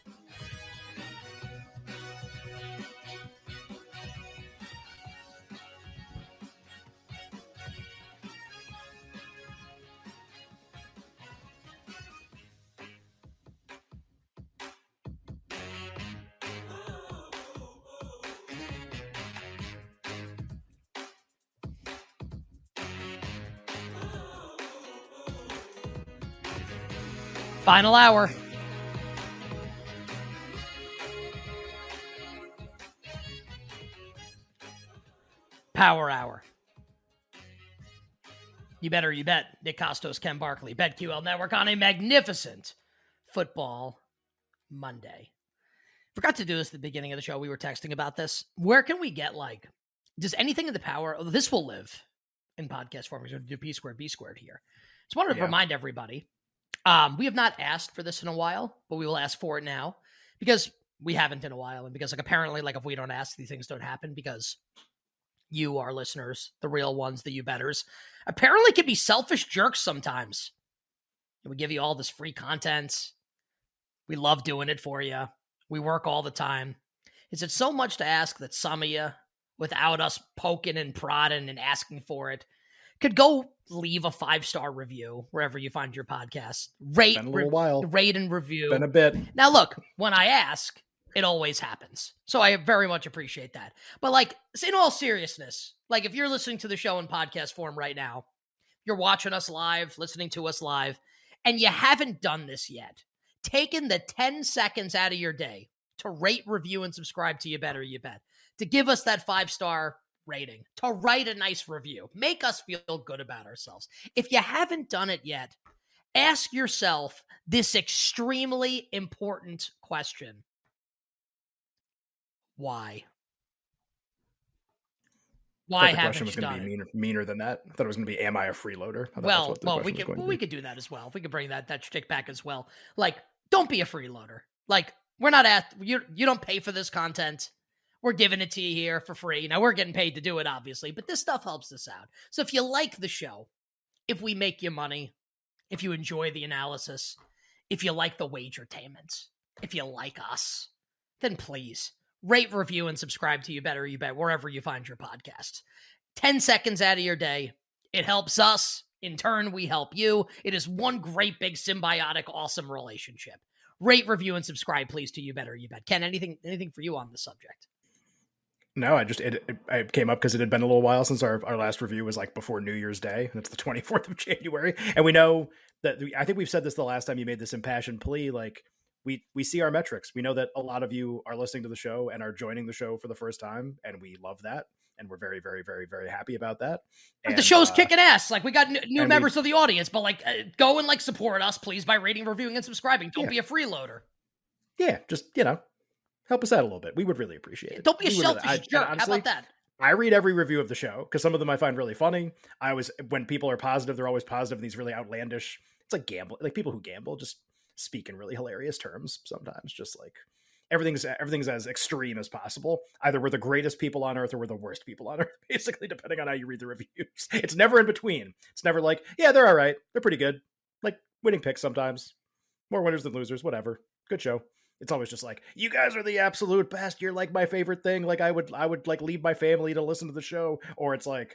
Final hour. Power Hour. You better, you bet. Nick Costos, Ken Barkley, BetQL Network on a magnificent football Monday. Forgot to do this at the beginning of the show. We were texting about this. Where can we get, like, does anything in the power, oh, this will live in podcast form. We're going to do P squared, B squared here. Just wanted to Yeah. remind everybody. Um, we have not asked for this in a while, but we will ask for it now because we haven't in a while. And because, like, apparently, like, if we don't ask, these things don't happen because you, our listeners, the real ones, the you betters, apparently can be selfish jerks sometimes. We give you all this free content. We love doing it for you. We work all the time. Is it so much to ask that some of you, without us poking and prodding and asking for it, could go leave a five-star review wherever you find your podcast. Rate, Been a little re- while. rate and review. Been a bit. Now, look, when I ask, it always happens. So I very much appreciate that. But, like, in all seriousness, like, if you're listening to the show in podcast form right now, you're watching us live, listening to us live, and you haven't done this yet, taken the ten seconds out of your day to rate, review, and subscribe to You Better You Bet, to give us that five-star rating, to write a nice review, make us feel good about ourselves. If you haven't done it yet, ask yourself this extremely important question. Why? Why I thought the haven't question was you going done to it? be meaner, meaner than that. I thought it was going to be, am I a freeloader? I thought that's Well, what the well, question we was could going to well, be. we could do that as well. If we could bring that that shtick back as well. Like, don't be a freeloader. Like, we're not at you. You don't pay for this content. We're giving it to you here for free. Now we're getting paid to do it, obviously, but this stuff helps us out. So if you like the show, if we make you money, if you enjoy the analysis, if you like the wagertainment, if you like us, then please rate, review, and subscribe to You Better You Bet wherever you find your podcasts. ten seconds out of your day. It helps us. In turn, we help you. It is one great, big, symbiotic, awesome relationship. Rate, review, and subscribe, please, to You Better You Bet. Ken, anything anything for you on the subject? No, I just, it, it, it came up because it had been a little while since our, our last review was like before New Year's Day, and it's the twenty-fourth of January. And we know that, I think we've said this the last time you made this impassioned plea, like, we we see our metrics. We know that a lot of you are listening to the show and are joining the show for the first time, and we love that. And we're very, very, very, very happy about that. And, the show's uh, kicking ass. Like, we got n- new and members we- of the audience, but, like, uh, go and, like, support us, please, by rating, reviewing, and subscribing. Don't Yeah. be a freeloader. Yeah, just, you know, help us out a little bit. We would really appreciate it. Don't be a We would selfish really- I- jerk. and How honestly, about that? I read every review of the show because some of them I find really funny. I always, when people are positive, they're always positive in these really outlandish, it's like gamble, like people who gamble just speak in really hilarious terms sometimes, just like everything's, everything's as extreme as possible. Either we're the greatest people on earth or we're the worst people on earth, basically, depending on how you read the reviews. It's never in between. It's never like, yeah, they're all right. They're pretty good. Like winning picks sometimes. More winners than losers, whatever. Good show. It's always just like, you guys are the absolute best. You're like my favorite thing. Like I would, I would like leave my family to listen to the show. Or it's like,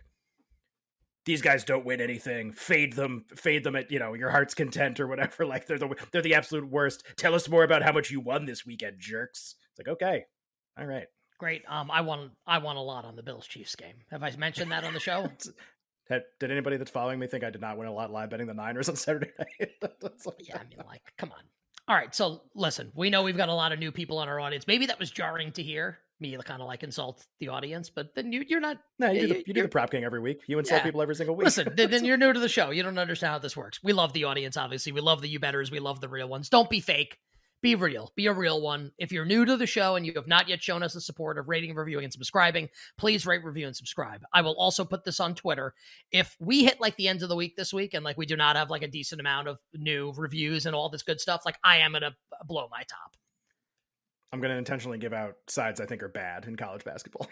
these guys don't win anything. Fade them, fade them at, you know, your heart's content or whatever. Like they're the, they're the absolute worst. Tell us more about how much you won this weekend, jerks. It's like, okay. All right. Great. Um, I won. I won a lot on the Bills Chiefs game. Have I mentioned that on the show? Had, did anybody that's following me think I did not win a lot live betting the Niners on Saturday night? Yeah, I mean, like, come on. All right, so listen, we know we've got a lot of new people on our audience. Maybe that was jarring to hear me kind of like insult the audience, but then you, you're not. No, you, do the, you- you do you're- the prop king every week. You insult Yeah. people every single week. Listen, then, then you're new to the show. You don't understand how this works. We love the audience, obviously. We love the you betters. We love the real ones. Don't be fake. Be real. Be a real one. If you're new to the show and you have not yet shown us the support of rating, reviewing, and subscribing, please rate, review, and subscribe. I will also put this on Twitter. If we hit like the end of the week this week and like we do not have like a decent amount of new reviews and all this good stuff, like I am going to blow my top. I'm going to intentionally give out sides I think are bad in college basketball.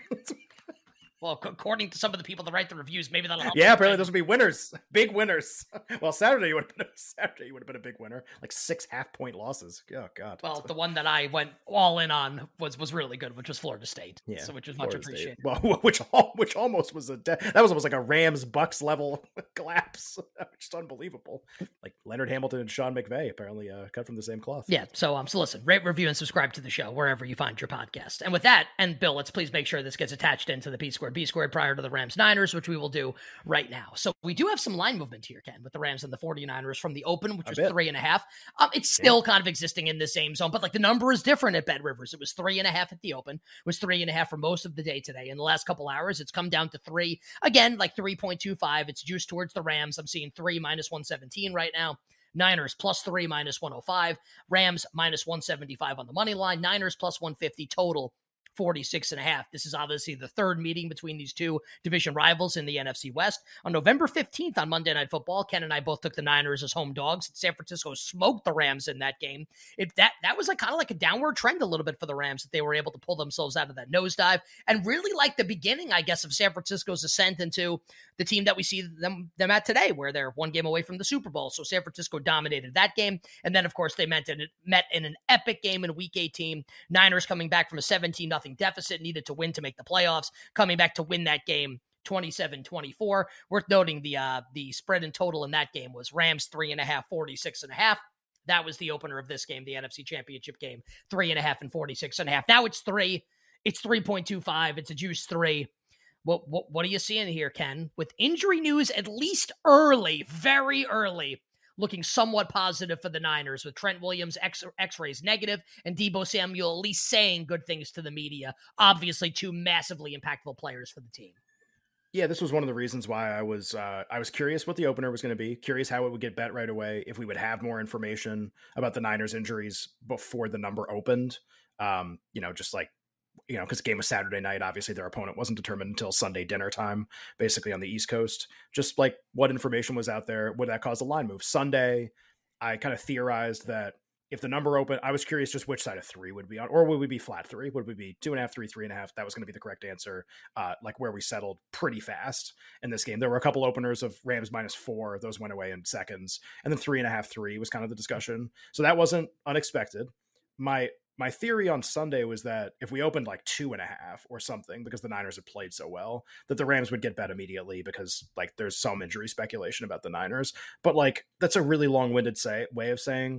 Well, according to some of the people that write the reviews, maybe that'll help. Yeah, apparently those would be winners, big winners. Well, Saturday you would have been a, Saturday you would have been a big winner, like six half point losses. Oh God. Well, the one that I went all in on was was really good, which was Florida State. Yeah, so which was Florida much appreciated. State. Well, which which almost was a de- that was almost like a Rams Bucks level collapse, which is unbelievable. Like Leonard Hamilton and Sean McVay apparently uh, cut from the same cloth. Yeah. So um, so listen, rate, review, and subscribe to the show wherever you find your podcast. And with that, and Bill, let's please make sure this gets attached into the P squared B squared prior to the Rams Niners, which we will do right now. So we do have some line movement here, Ken, with the Rams and the 49ers from the open, which was three and a half. Um, it's still yeah. kind of existing in the same zone, but like the number is different at Bet Rivers. It was three and a half at the open. It was three and a half for most of the day today. In the last couple hours, it's come down to three. Again, like three point two five. It's juiced towards the Rams. I'm seeing three minus one seventeen right now. Niners plus three minus one oh five. Rams minus one seventy-five on the money line. Niners plus one fifty total. forty-six and a half. This is obviously the third meeting between these two division rivals in the N F C West. On November fifteenth on Monday Night Football, Ken and I both took the Niners as home dogs. San Francisco smoked the Rams in that game. It, that that was like kind of like a downward trend a little bit for the Rams that they were able to pull themselves out of that nosedive and really like the beginning, I guess, of San Francisco's ascent into the team that we see them, them at today, where they're one game away from the Super Bowl. So San Francisco dominated that game. And then, of course, they met in, met in an epic game in Week eighteen. Niners coming back from a seventeen nothing deficit, needed to win to make the playoffs, coming back to win that game twenty-seven twenty-four. Worth noting the uh, the spread in total in that game was Rams three and a half, forty-six and a half. That was the opener of this game, the N F C Championship game, three and a half and forty-six and a half. Now it's three. It's three point two five. It's a juice three. What, what, what are you seeing here, Ken? With injury news, at least early, very early, looking somewhat positive for the Niners, with Trent Williams X, X-rays negative and Deebo Samuel at least saying good things to the media. Obviously, two massively impactful players for the team. Yeah, this was one of the reasons why I was uh, I was curious what the opener was going to be, curious how it would get bet right away, if we would have more information about the Niners injuries before the number opened. Um, you know, just like, you know, because the game was Saturday night. Obviously, their opponent wasn't determined until Sunday dinner time, basically on the East Coast. Just like what information was out there, would that cause a line move? Sunday, I kind of theorized that if the number opened, I was curious just which side of three would be on, or would we be flat three? Would we be two and a half, three, three and a half? That was going to be the correct answer. Uh, like where we settled pretty fast in this game. There were a couple openers of Rams minus four. Those went away in seconds. And then three and a half, three was kind of the discussion. So that wasn't unexpected. My My theory on Sunday was that if we opened like two and a half or something, because the Niners had played so well, that the Rams would get bet immediately because like there's some injury speculation about the Niners. But like, that's a really long-winded say way of saying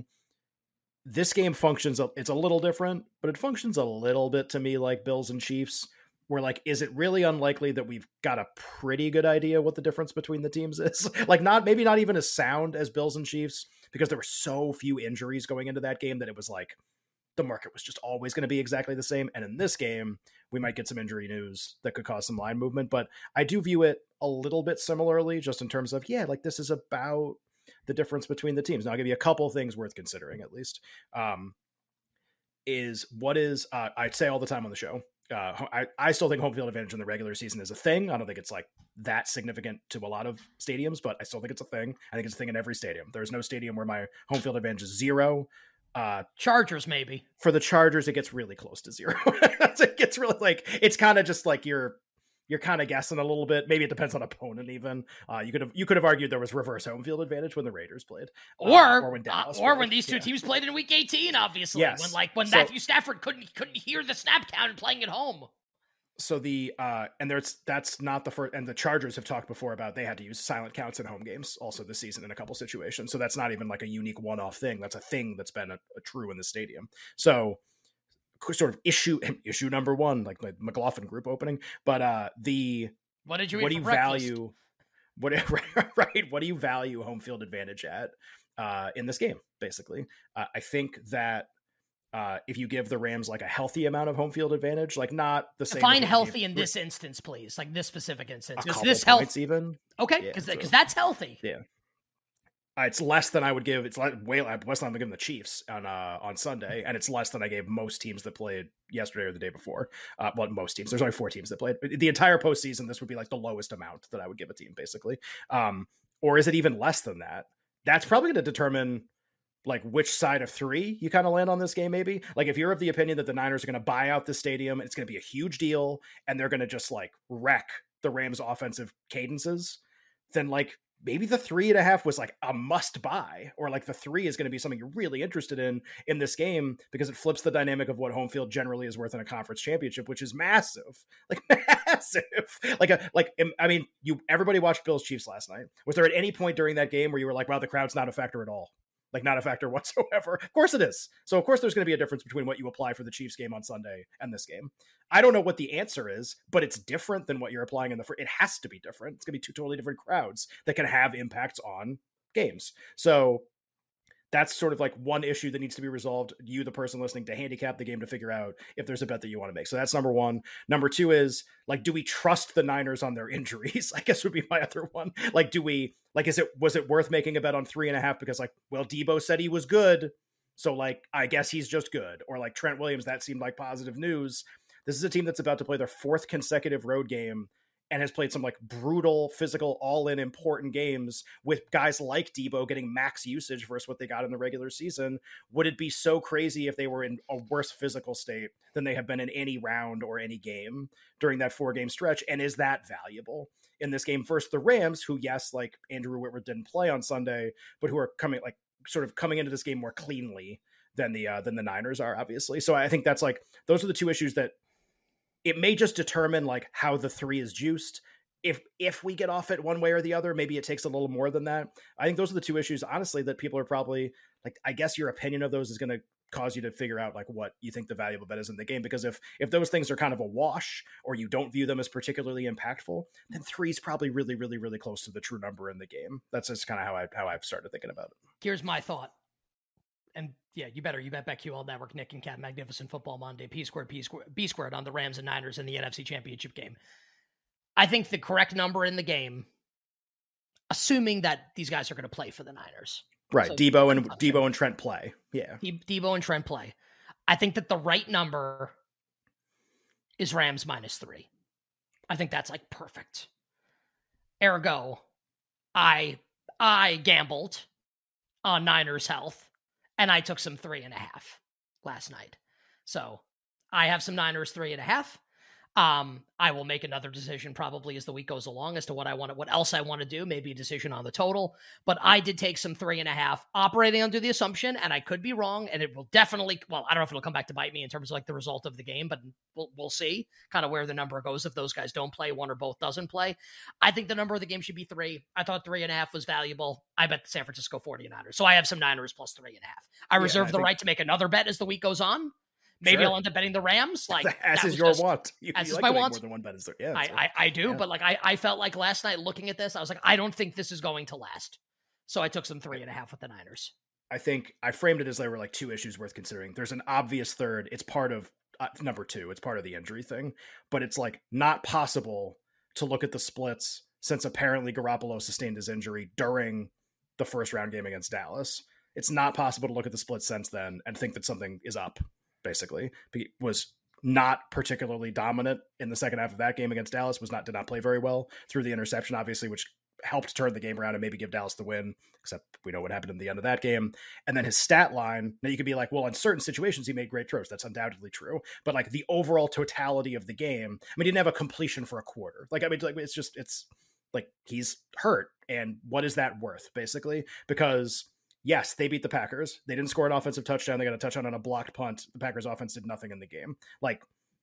this game functions. It's a little different, but it functions a little bit to me like Bills and Chiefs, where like, is it really unlikely that we've got a pretty good idea what the difference between the teams is? Like not, maybe not even as sound as Bills and Chiefs, because there were so few injuries going into that game that it was like, the market was just always going to be exactly the same. And in this game, we might get some injury news that could cause some line movement, but I do view it a little bit similarly, just in terms of, yeah, like this is about the difference between the teams. Now I'll give you a couple things worth considering, at least, um, is what is, uh, I say all the time on the show, uh, I, I still think home field advantage in the regular season is a thing. I don't think it's like that significant to a lot of stadiums, but I still think it's a thing. I think it's a thing in every stadium. There's no stadium where my home field advantage is zero. Uh, Chargers, maybe. For the Chargers, it gets really close to zero. It gets really like, it's kind of just like you're you're kind of guessing a little bit. Maybe it depends on opponent even. Uh, you could have you could have argued there was reverse home field advantage when the Raiders played. Or, uh, or when Dallas uh, or played. when these two yeah. teams played in Week eighteen, obviously. Yes. When like when so, Matthew Stafford couldn't couldn't hear the snap count and playing at home. So the uh, and there's that's not the first, and the Chargers have talked before about they had to use silent counts in home games also this season in a couple situations. So that's not even like a unique one-off thing. That's a thing that's been a, a true in the stadium. So sort of issue issue number one, like my McLaughlin group opening. But uh, the what did you what eat do you for breakfast? value? What right? What do you value home field advantage at uh, in this game? Basically, uh, I think that. Uh, if you give the Rams like a healthy amount of home field advantage, like not the same. Define healthy in this instance, please. Like this specific instance. Is this health even? Okay, because yeah, because so, that's healthy. Yeah. Uh, it's less than I would give. It's like way less than I'm giving the Chiefs on uh, on Sunday, and it's less than I gave most teams that played yesterday or the day before. Uh, well, most teams. There's only four teams that played. The entire postseason, this would be like the lowest amount that I would give a team, basically. Um, or is it even less than that? That's probably going to determine like which side of three you kind of land on this game, maybe. Like if you're of the opinion that the Niners are going to buy out the stadium, it's going to be a huge deal, and they're going to just like wreck the Rams' offensive cadences, then like maybe the three and a half was like a must buy, or like the three is going to be something you're really interested in in this game because it flips the dynamic of what home field generally is worth in a conference championship, which is massive, like massive. Like a, like, I mean, you, everybody watched Bills Chiefs last night. Was there at any point during that game where you were like, wow, the crowd's not a factor at all? Like not a factor whatsoever. Of course it is. So of course there's going to be a difference between what you apply for the Chiefs game on Sunday and this game. I don't know what the answer is, but it's different than what you're applying in the first. It has to be different. It's going to be two totally different crowds that can have impacts on games. So that's sort of like one issue that needs to be resolved. You, the person listening, to handicap the game to figure out if there's a bet that you want to make. So that's number one. Number two is like, do we trust the Niners on their injuries? I guess would be my other one. Like, do we, like, is it, was it worth making a bet on three and a half? Because like, well, Debo said he was good. So like, I guess he's just good. Or like Trent Williams, that seemed like positive news. This is a team that's about to play their fourth consecutive road game and has played some like brutal, physical, all-in important games with guys like Debo getting max usage versus what they got in the regular season. Would it be so crazy if they were in a worse physical state than they have been in any round or any game during that four-game stretch? And is that valuable in this game versus the Rams, who, yes, like Andrew Whitworth didn't play on Sunday, but who are coming, like, sort of coming into this game more cleanly than the uh, than the Niners are, obviously. So I think that's like, those are the two issues that it may just determine like how the three is juiced. If if we get off it one way or the other, maybe it takes a little more than that. I think those are the two issues, honestly, that people are probably like, I guess your opinion of those is going to cause you to figure out like what you think the valuable bet is in the game. Because if if those things are kind of a wash, or you don't view them as particularly impactful, then three is probably really, really, really close to the true number in the game. That's just kind of how I how I've started thinking about it. Here's my thought. And yeah, you better, you bet BetQL Network, Nick and Cat, Magnificent Football Monday, P squared, P squared, B squared on the Rams and Niners in the N F C Championship game. I think the correct number in the game, assuming that these guys are going to play for the Niners. Right. So, Debo and Debo and Trent play. Yeah. Debo and Trent play. I think that the right number is Rams minus three. I think that's like perfect. Ergo, I, I gambled on Niners health. And I took some three and a half last night. So I have some Niners three and a half. Um, I will make another decision probably as the week goes along as to what I want to, what else I want to do, maybe a decision on the total. But I did take some three and a half, operating under the assumption, and I could be wrong, and it will definitely, well, I don't know if it'll come back to bite me in terms of like the result of the game, but we'll, we'll see kind of where the number goes if those guys don't play, one or both doesn't play. I think the number of the game should be three. I thought three and a half was valuable. I bet the San Francisco forty-niners. So I have some Niners plus three and a half. I reserve yeah, I the think... right to make another bet as the week goes on. Maybe sure. I'll end up betting the Rams. Like as is your just, want. You, as you is like my want. want. More than one bet is there. Yeah, I, I, I do, yeah. But like I, I felt like last night looking at this, I was like, I don't think this is going to last. So I took some three and a half with the Niners. I think I framed it as there were like two issues worth considering. There's an obvious third. It's part of uh, number two. It's part of the injury thing, but it's like not possible to look at the splits since apparently Garoppolo sustained his injury during the first round game against Dallas. It's not possible to look at the splits since then and think that something is up. Basically, he was not particularly dominant in the second half of that game against Dallas, was not, did not play very well through the interception, obviously, which helped turn the game around and maybe give Dallas the win, except we know what happened in the end of that game. And then his stat line, now you could be like, well, in certain situations, he made great throws. That's undoubtedly true. But like the overall totality of the game, I mean, he didn't have a completion for a quarter. Like, I mean, like it's just, it's like, he's hurt. And what is that worth, basically? Because yes, they beat the Packers. They didn't score an offensive touchdown. They got a touchdown on a blocked punt. The Packers offense did nothing in the game. Like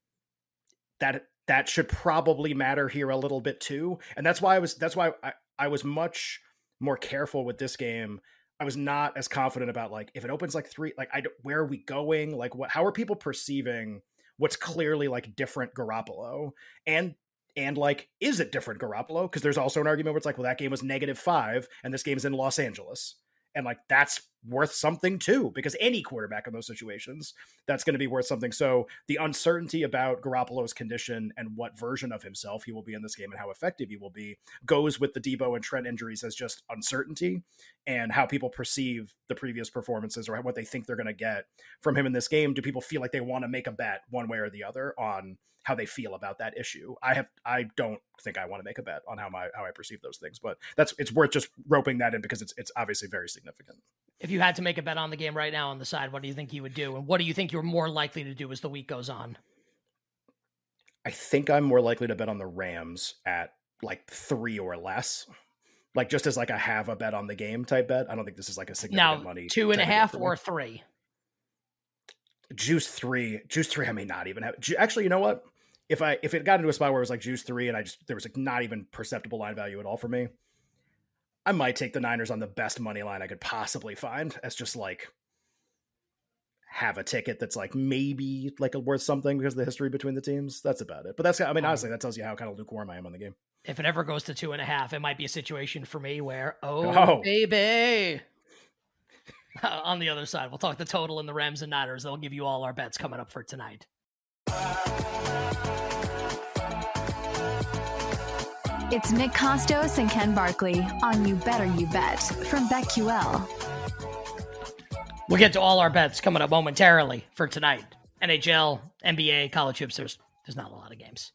that, that should probably matter here a little bit too. And that's why I was, that's why I, I was much more careful with this game. I was not as confident about like, if it opens like three, like I don't, where are we going? Like what, how are people perceiving what's clearly like different Garoppolo? And And like, is it different Garoppolo? Because there's also an argument where it's like, well, that game was negative five and this game's in Los Angeles. And like, that's worth something too, because any quarterback in those situations, that's going to be worth something. So the uncertainty about Garoppolo's condition and what version of himself he will be in this game and how effective he will be goes with the Debo and Trent injuries as just uncertainty, and how people perceive the previous performances or what they think they're going to get from him in this game. Do people feel like they want to make a bet one way or the other on how they feel about that issue? I have, I don't think I want to make a bet on how my, how I perceive those things, but that's, it's worth just roping that in because it's, it's obviously very significant. If you had to make a bet on the game right now on the side, what do you think you would do? And what do you think you're more likely to do as the week goes on? I think I'm more likely to bet on the Rams at like three or less. Like just as like a have a bet on the game type bet. I don't think this is like a significant now, money. Two and a half or three? Juice three. Juice three, I may not even have. Actually, you know what? If I if it got into a spot where it was like juice three and I just there was like not even perceptible line value at all for me, I might take the Niners on the best money line I could possibly find as just like have a ticket that's like maybe like worth something because of the history between the teams. That's about it. But that's, I mean, honestly, that tells you how kind of lukewarm I am on the game. If it ever goes to two and a half, it might be a situation for me where, oh, oh. baby. Uh, on the other side, we'll talk the total in the Rams and Niners. They'll give you all our bets coming up for tonight. It's Nick Costos and Ken Barkley on You Better You Bet from BetQL. We'll get to all our bets coming up momentarily for tonight. N H L, N B A, college hoops. There's, there's not a lot of games.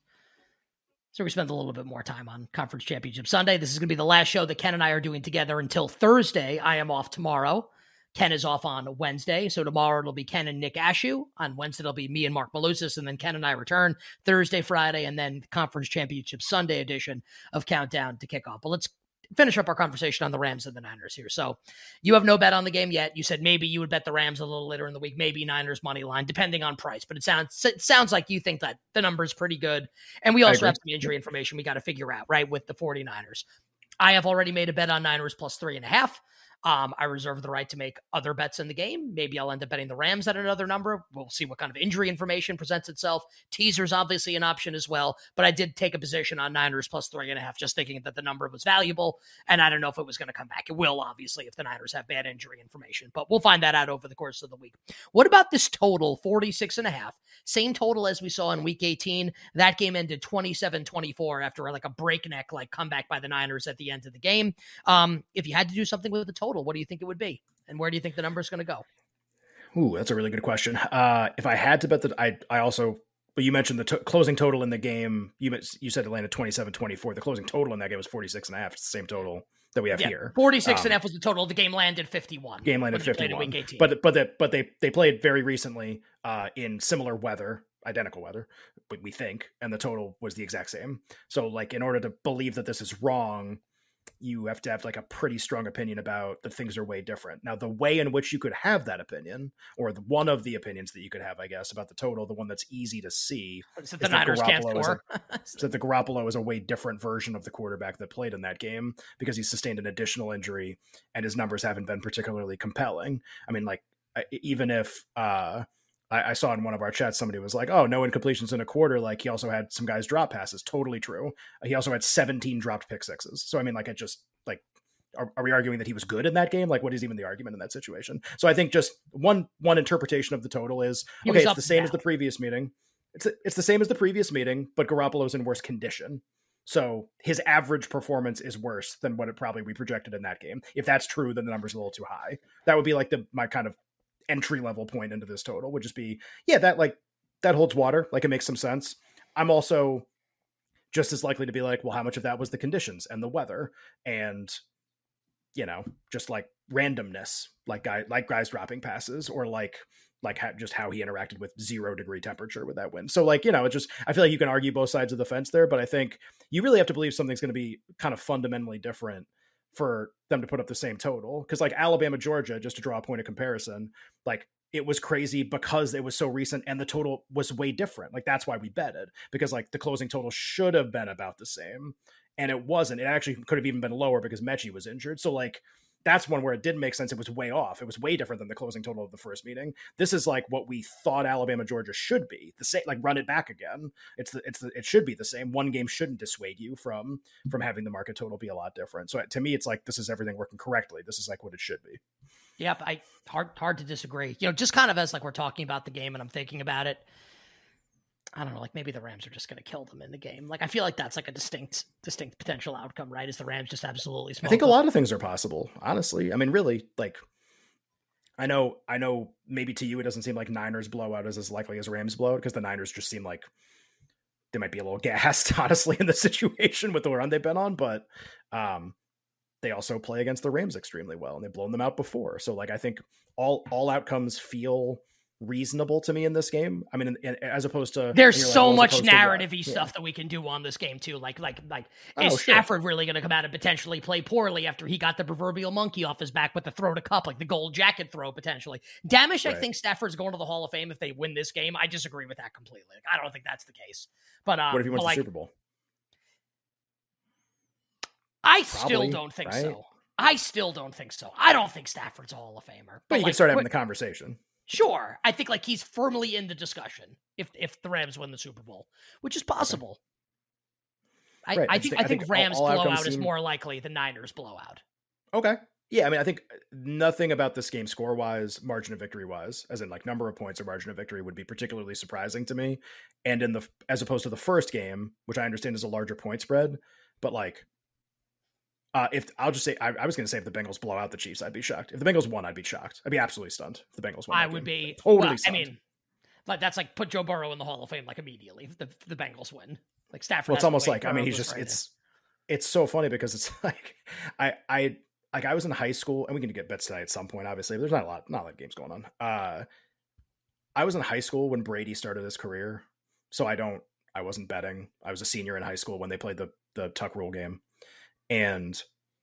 So we spent a little bit more time on Conference Championship Sunday. This is going to be the last show that Ken and I are doing together until Thursday. I am off tomorrow. Ken is off on Wednesday. So tomorrow it'll be Ken and Nick Ashew. On Wednesday it'll be me and Mark Malusis. And then Ken and I return Thursday, Friday, and then Conference Championship Sunday edition of Countdown to kick off. But let's finish up our conversation on the Rams and the Niners here. So you have no bet on the game yet. You said maybe you would bet the Rams a little later in the week, maybe Niners money line, depending on price. But it sounds it sounds like you think that the number is pretty good. And we also have some injury information we got to figure out, right, with the 49ers. I have already made a bet on Niners plus three and a half. Um, I reserve the right to make other bets in the game. Maybe I'll end up betting the Rams at another number. We'll see what kind of injury information presents itself. Teaser's obviously an option as well, but I did take a position on Niners plus three and a half, just thinking that the number was valuable, and I don't know if it was going to come back. It will, obviously, if the Niners have bad injury information, but we'll find that out over the course of the week. What about this total, forty-six and a half? Same total as we saw in week eighteen. That game ended twenty-seven twenty-four after like a breakneck like comeback by the Niners at the end of the game. Um, if you had to do something with the total, what do you think it would be? And where do you think the number is going to go? Ooh, that's a really good question. Uh, if I had to bet that, I I also, but you mentioned the t- closing total in the game. You you said it landed twenty-seven twenty-four. The closing total in that game was forty-six and a half. It's the same total that we have yeah, here. forty-six um, and a half was the total. The game landed fifty-one. Game landed fifty-one. But but the, but they they played very recently uh, in similar weather, identical weather, but we think, and the total was the exact same. So like, in order to believe that this is wrong, you have to have like a pretty strong opinion about that things are way different. Now, the way in which you could have that opinion, or the, one of the opinions that you could have, I guess, about the total, the one that's easy to see, is that the Niners can't score. Is that the Garoppolo is a way different version of the quarterback that played in that game because he sustained an additional injury and his numbers haven't been particularly compelling. I mean, like, even if uh, I, I saw in one of our chats, somebody was like, oh, no incompletions in a quarter. Like, he also had some guys drop passes. Totally true. He also had seventeen dropped pick sixes. So, I mean, like, it just, like, are, are we arguing that he was good in that game? Like, what is even the argument in that situation? So I think just one one interpretation of the total is, okay, it's the same as the previous meeting. It's it's the same as the previous meeting, but Garoppolo's in worse condition. So his average performance is worse than what it probably we projected in that game. If that's true, then the number's a little too high. That would be like the my kind of entry level point into this total would just be, yeah, that like that holds water. Like, it makes some sense. I'm also just as likely to be like, well, how much of that was the conditions and the weather and, you know, just like randomness, like guy, like guys dropping passes, or like, like how, just how he interacted with zero degree temperature with that win. So like, you know, it just, I feel like you can argue both sides of the fence there, but I think you really have to believe something's going to be kind of fundamentally different for them to put up the same total. Cause like Alabama, Georgia, just to draw a point of comparison, like it was crazy because it was so recent and the total was way different. Like, that's why we betted, because like the closing total should have been about the same and it wasn't. It actually could have even been lower because Mechie was injured. So like, that's one where it didn't make sense. It was way off. It was way different than the closing total of the first meeting. This is like what we thought Alabama, Georgia should be the same, like run it back again. It's the, it's the, it should be the same. One game shouldn't dissuade you from, from having the market total be a lot different. So to me, it's like, this is everything working correctly. This is like what it should be. Yep, I hard hard to disagree. You know, just kind of as like we're talking about the game and I'm thinking about it, I don't know, like maybe the Rams are just going to kill them in the game. Like I feel like that's like a distinct distinct potential outcome, right? Is the Rams just absolutely I think a lot of things are possible, honestly. I mean, really, like I know I know maybe to you it doesn't seem like Niners blowout is as likely as Rams blowout because the Niners just seem like they might be a little gassed, honestly, in the situation with the run they've been on, but um they also play against the Rams extremely well, and they've blown them out before. So, like, I think all all outcomes feel reasonable to me in this game. I mean, in, in, as opposed to there's so like, much narrative-y yeah. stuff that we can do on this game too. Like, like, like, oh, is sure. Stafford really going to come out and potentially play poorly after he got the proverbial monkey off his back with the throw to Cup, like the gold jacket throw potentially? Damish, right. I think Stafford's going to the Hall of Fame if they win this game. I disagree with that completely. Like, I don't think that's the case. But um, what if he wins the like, Super Bowl? I Probably, still don't think right? so. I still don't think so. I don't think Stafford's a Hall of Famer. But, but you like, can start having what, the conversation. Sure. I think like he's firmly in the discussion if if the Rams win the Super Bowl, which is possible. Okay. I, right. I, I think, think, I think I think Rams all, all blowout is seem... more likely than Niners blowout. Okay. Yeah, I mean, I think nothing about this game score-wise, margin of victory-wise, as in like number of points or margin of victory, would be particularly surprising to me. And in the as opposed to the first game, which I understand is a larger point spread, but like, uh, if I'll just say, I, I was going to say if the Bengals blow out the Chiefs, I'd be shocked. If the Bengals won, I'd be shocked. I'd be absolutely stunned if the Bengals won. I would game. be totally well, stunned. I mean, like that's like put Joe Burrow in the Hall of Fame like immediately. If the, the Bengals win, like Stafford. Well, it's almost like Burrow I mean, he's just right it's in. It's so funny because it's like I I. Like I was in high school, and we can get bets tonight at some point, obviously. But there's not a lot, not a lot of games going on. Uh, I was in high school when Brady started his career, so I don't, I wasn't betting. I was a senior in high school when they played the the Tuck Rule game, and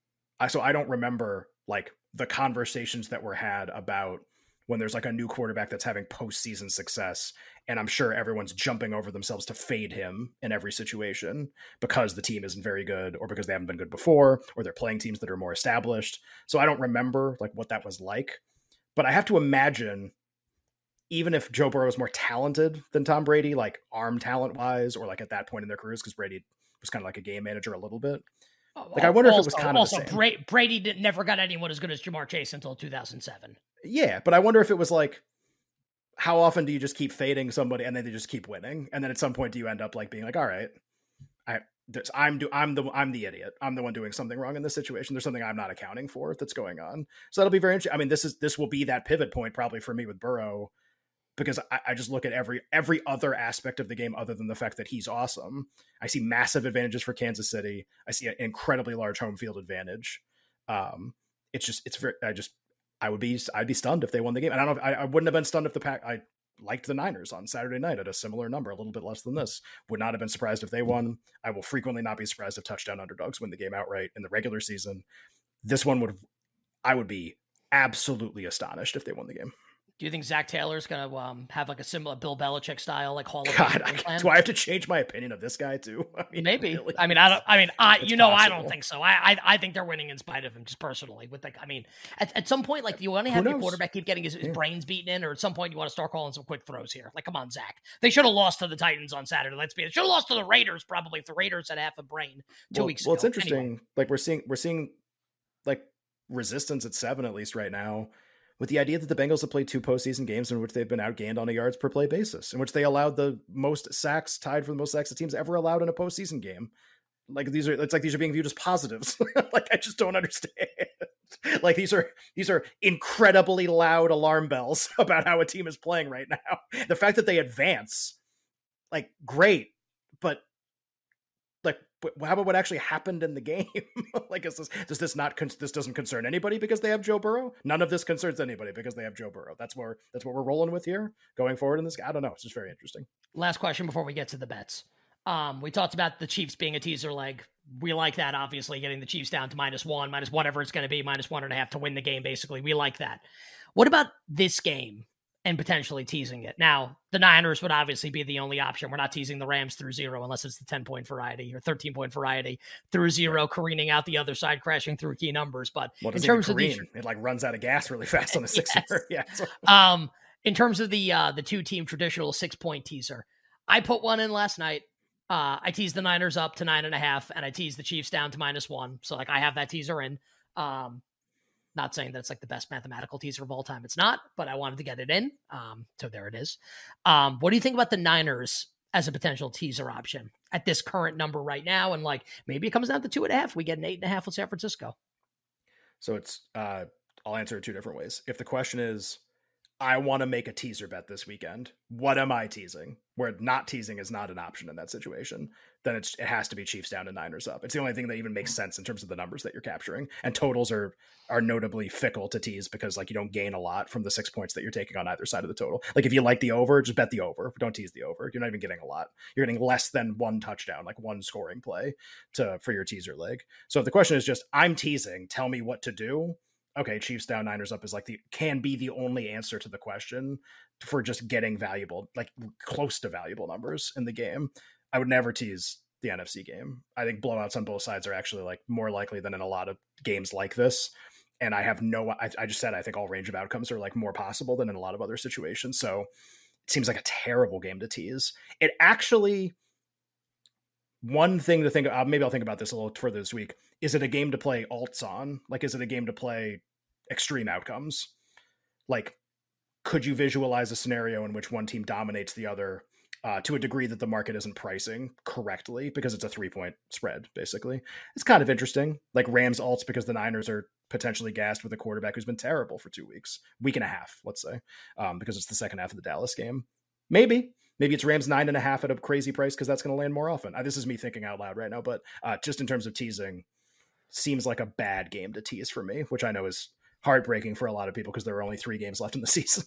I so I don't remember like the conversations that were had about when there's like a new quarterback that's having postseason success. And I'm sure everyone's jumping over themselves to fade him in every situation because the team isn't very good or because they haven't been good before or they're playing teams that are more established. So I don't remember like what that was like. But I have to imagine even if Joe Burrow is more talented than Tom Brady, like arm talent wise, or like at that point in their careers, because Brady was kind of like a game manager a little bit. Like I wonder also, if it was kind also, of the same. Brady, Brady did, never got anyone as good as Jamar Chase until two thousand seven. Yeah, but I wonder if it was like, how often do you just keep fading somebody and then they just keep winning? And then at some point do you end up like being like, all right, I, there's, I'm do, I'm the, I'm the idiot. I'm the one doing something wrong in this situation. There's something I'm not accounting for that's going on. So that'll be very interesting. I mean, this is, this will be that pivot point probably for me with Burrow, because I, I just look at every, every other aspect of the game other than the fact that he's awesome. I see massive advantages for Kansas City. I see an incredibly large home field advantage. Um, it's just, it's very, I just, I would be, I'd be stunned if they won the game. And I don't know, if, I, I wouldn't have been stunned if the pack, I liked the Niners on Saturday night at a similar number, a little bit less than this. Would not have been surprised if they won. I will frequently not be surprised if touchdown underdogs win the game outright in the regular season. This one would, I would be absolutely astonished if they won the game. Do you think Zach Taylor's going to um, have like a similar Bill Belichick style, like Hall of God, Fame plan? Do I have to change my opinion of this guy too? I mean, Maybe. Really? I mean, I don't. I mean, I It's you know, possible. I don't think so. I, I I think they're winning in spite of him, just personally. With like, I mean, at, at some point, like, you want to have your quarterback keep getting his, his Yeah. brains beaten in, or at some point, you want to start calling some quick throws here. Like, come on, Zach. They should have lost to the Titans on Saturday. Let's be. They should have lost to the Raiders probably if the Raiders had half a brain two well, weeks well, ago. it's interesting. Anyway. Like we're seeing, we're seeing like resistance at seven at least right now, with the idea that the Bengals have played two postseason games in which they've been outgained on a yards per play basis, in which they allowed the most sacks, tied for the most sacks the team's ever allowed in a postseason game. Like these are, it's like these are being viewed as positives. Like I just don't understand. Like these are these are incredibly loud alarm bells about how a team is playing right now. The fact that they advance, like great, but like, but how about what actually happened in the game? Like, is this, does this not, con- this doesn't concern anybody because they have Joe Burrow? None of this concerns anybody because they have Joe Burrow. That's where, that's what we're rolling with here going forward in this. I don't know. It's just very interesting. Last question before we get to the bets. Um, we talked about the Chiefs being a teaser leg. We like that, obviously, getting the Chiefs down to minus one, minus whatever it's going to be, minus one and a half to win the game, basically. We like that. What about this game and potentially teasing it? Now, the Niners would obviously be the only option. We're not teasing the Rams through zero unless it's the ten-point variety or thirteen-point variety through zero, careening out the other side, crashing through key numbers. But well, in terms of these, it like runs out of gas really fast on the six. Yes. Yeah. So. Um, in terms of the uh, the two-team traditional six-point teaser, I put one in last night. Uh, I teased the Niners up to nine and a half, and I teased the Chiefs down to minus one. So, like, I have that teaser in. Um, Not saying that it's like the best mathematical teaser of all time. It's not, but I wanted to get it in. Um, so there it is. Um, what do you think about the Niners as a potential teaser option at this current number right now? And like, maybe it comes down to two and a half. We get an eight and a half with San Francisco. So it's, uh, I'll answer it two different ways. If the question is, I want to make a teaser bet this weekend, what am I teasing? Where not teasing is not an option in that situation, then it's, it has to be Chiefs down and Niners up. It's the only thing that even makes sense in terms of the numbers that you're capturing. And totals are are notably fickle to tease because like you don't gain a lot from the six points that you're taking on either side of the total. Like if you like the over, just bet the over. Don't tease the over. You're not even getting a lot. You're getting less than one touchdown, like one scoring play to for your teaser leg. So if the question is just, I'm teasing, tell me what to do. Okay, Chiefs down, Niners up is like the can be the only answer to the question for just getting valuable, like close to valuable numbers in the game. I would never tease the N F C game. I think blowouts on both sides are actually like more likely than in a lot of games like this. And I have no, I, I just said, I think all range of outcomes are like more possible than in a lot of other situations. So it seems like a terrible game to tease. It actually, one thing to think of, maybe I'll think about this a little further this week. Is it a game to play alts on? Like, is it a game to play extreme outcomes? Like, could you visualize a scenario in which one team dominates the other uh, to a degree that the market isn't pricing correctly because it's a three point spread, basically? It's kind of interesting. Like Rams alts because the Niners are potentially gassed with a quarterback who's been terrible for two weeks, week and a half, let's say, um, because it's the second half of the Dallas game. Maybe. Maybe it's Rams nine and a half at a crazy price because that's going to land more often. Uh, this is me thinking out loud right now, but uh, just in terms of teasing, seems like a bad game to tease for me, which I know is heartbreaking for a lot of people because there are only three games left in the season.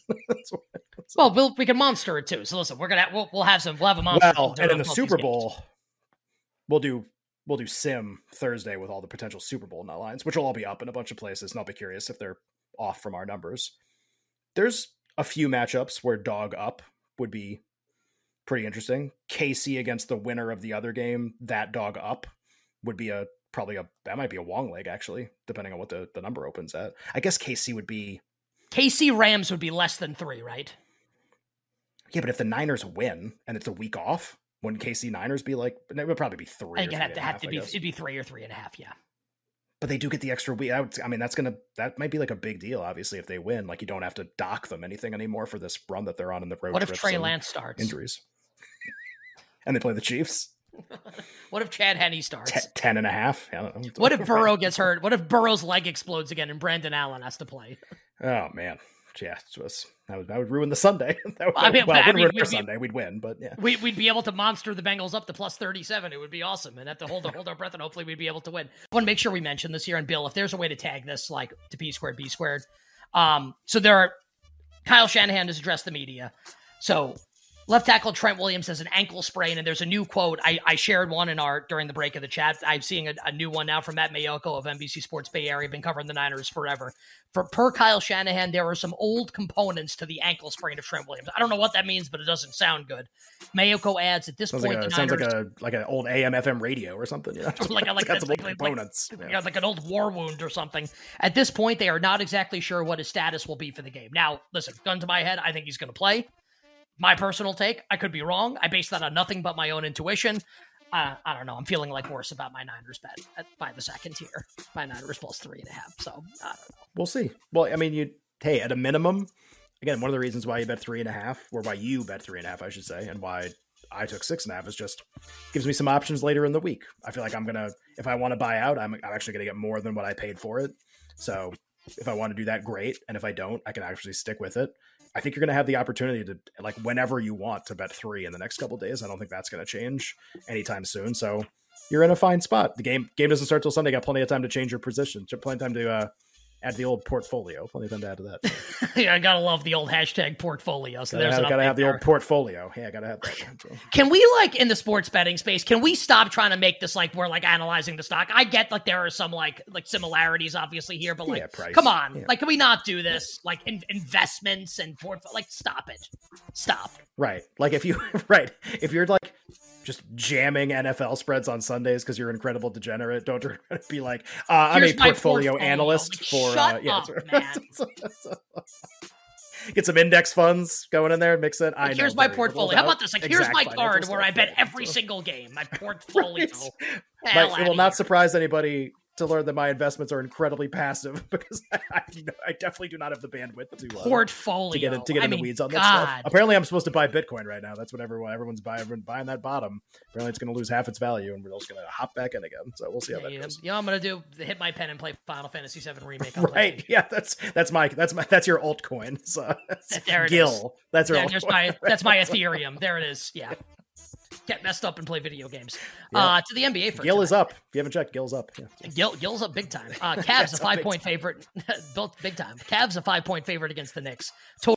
Well, we'll we can monster it too. So listen, we're gonna we'll, we'll have some we'll have a monster. Well, and in the Super Bowl, games. we'll do we'll do Sim Thursday with all the potential Super Bowl nut lines, which will all be up in a bunch of places, and I'll be curious if they're off from our numbers. There's a few matchups where dog up would be pretty interesting. K C against the winner of the other game, that dog up would be a probably a that might be a Wong leg actually, depending on what the, the number opens at. I guess K C would be K C Rams would be less than three, right? Yeah, but if the Niners win and it's a week off, wouldn't K C Niners be like? It would probably be three. I think it'd have to have to be it'd be three or three and a half. Yeah, but they do get the extra week. I, would, I mean, that's gonna that might be like a big deal. Obviously, if they win, like you don't have to dock them anything anymore for this run that they're on in the road. What if Trey Lance starts injuries and they play the Chiefs? What if Chad Henne starts? Ten, ten and a half. I don't know. What if Burrow gets hurt? What if Burrow's leg explodes again and Brandon Allen has to play? Oh man, yeah, it was, that would that would ruin the Sunday. That would, I mean, well, I it would mean, ruin we'd our be, Sunday. We'd win, but yeah, we, we'd be able to monster the Bengals up to plus thirty-seven. It would be awesome, and have to hold our hold our breath, and hopefully we'd be able to win. I want to make sure we mention this here, and Bill, if there's a way to tag this like to P squared B squared. Um, so there are Kyle Shanahan has addressed the media, so. Left tackle Trent Williams has an ankle sprain, and there's a new quote. I, I shared one in our during the break of the chat. I'm seeing a, a new one now from Matt Mayoko of N B C Sports Bay Area. Been covering the Niners forever. For per Kyle Shanahan, there are some old components to the ankle sprain of Trent Williams. I don't know what that means, but it doesn't sound good. Mayoko adds at this sounds point, like a, the sounds Niners, like a like an old A M F M radio or something. Yeah, like a, like, got some like, old like, components. Like, yeah. like an old war wound or something. At this point, they are not exactly sure what his status will be for the game. Now, listen, gun to my head, I think he's going to play. My personal take, I could be wrong. I base that on nothing but my own intuition. Uh, I don't know. I'm feeling like worse about my Niners bet at, by the second tier. My Niners plus three and a half. So I don't know. We'll see. Well, I mean, you hey, at a minimum, again, one of the reasons why you bet three and a half, or why you bet three and a half, I should say, and why I took six and a half is just gives me some options later in the week. I feel like I'm gonna, if I want to buy out, I'm, I'm actually gonna get more than what I paid for it. So if I want to do that, great. And if I don't, I can actually stick with it. I think you're going to have the opportunity to, like, whenever you want to bet three in the next couple of days. I don't think that's going to change anytime soon. So you're in a fine spot. The game game doesn't start till Sunday. You got plenty of time to change your position. Plenty of time to uh, add the old portfolio. Plenty of time to add to that. Yeah, I gotta love the old hashtag portfolio. So gotta there's have, an gotta have the there. old portfolio. Yeah, gotta have that. Can we, like, in the sports betting space, can we stop trying to make this like we're like analyzing the stock? I get like there are some like like similarities obviously here, but like, Yeah, price. come on, Yeah. like, can we not do this? Like in, investments and portfolio, like, stop it, stop. Right. Like if you right if you're like just jamming N F L spreads on Sundays because you're an incredible degenerate, don't be like uh, I'm Here's a my portfolio, portfolio. analyst Like, for shut uh, yeah. up, man. Get some index funds going in there, mix it. I Like, know. here's my very portfolio. little How about this? Like, here's exact my financial card where stuff. I bet Yeah, every so- single game. My portfolio. Right. Hell But it will outta not here. surprise anybody to learn that my investments are incredibly passive because I, I, I definitely do not have the bandwidth to uh, portfolio to get, in, to get in I the mean, weeds on God. that stuff. Apparently, I'm supposed to buy Bitcoin right now. That's what everyone everyone's buying. Everyone buying that bottom. Apparently, it's going to lose half its value, and we're just going to hop back in again. So we'll see how Yeah, that you know, goes. you know, I'm going to do hit my pen and play Final Fantasy seven remake. On Right? Yeah, that's that's my that's my that's your altcoin. So there it Gil. is. That's your There, altcoin. there's my that's my Ethereum. There it is. Yeah. Get messed up and play video games. Yeah. Uh, to the N B A for Gil tonight. is up. If you haven't checked, Gil's up. Yeah. Gil, Gil's up big time. Uh, Cavs That's a a five big point time. favorite, both big time. Cavs a five point favorite against the Knicks. Total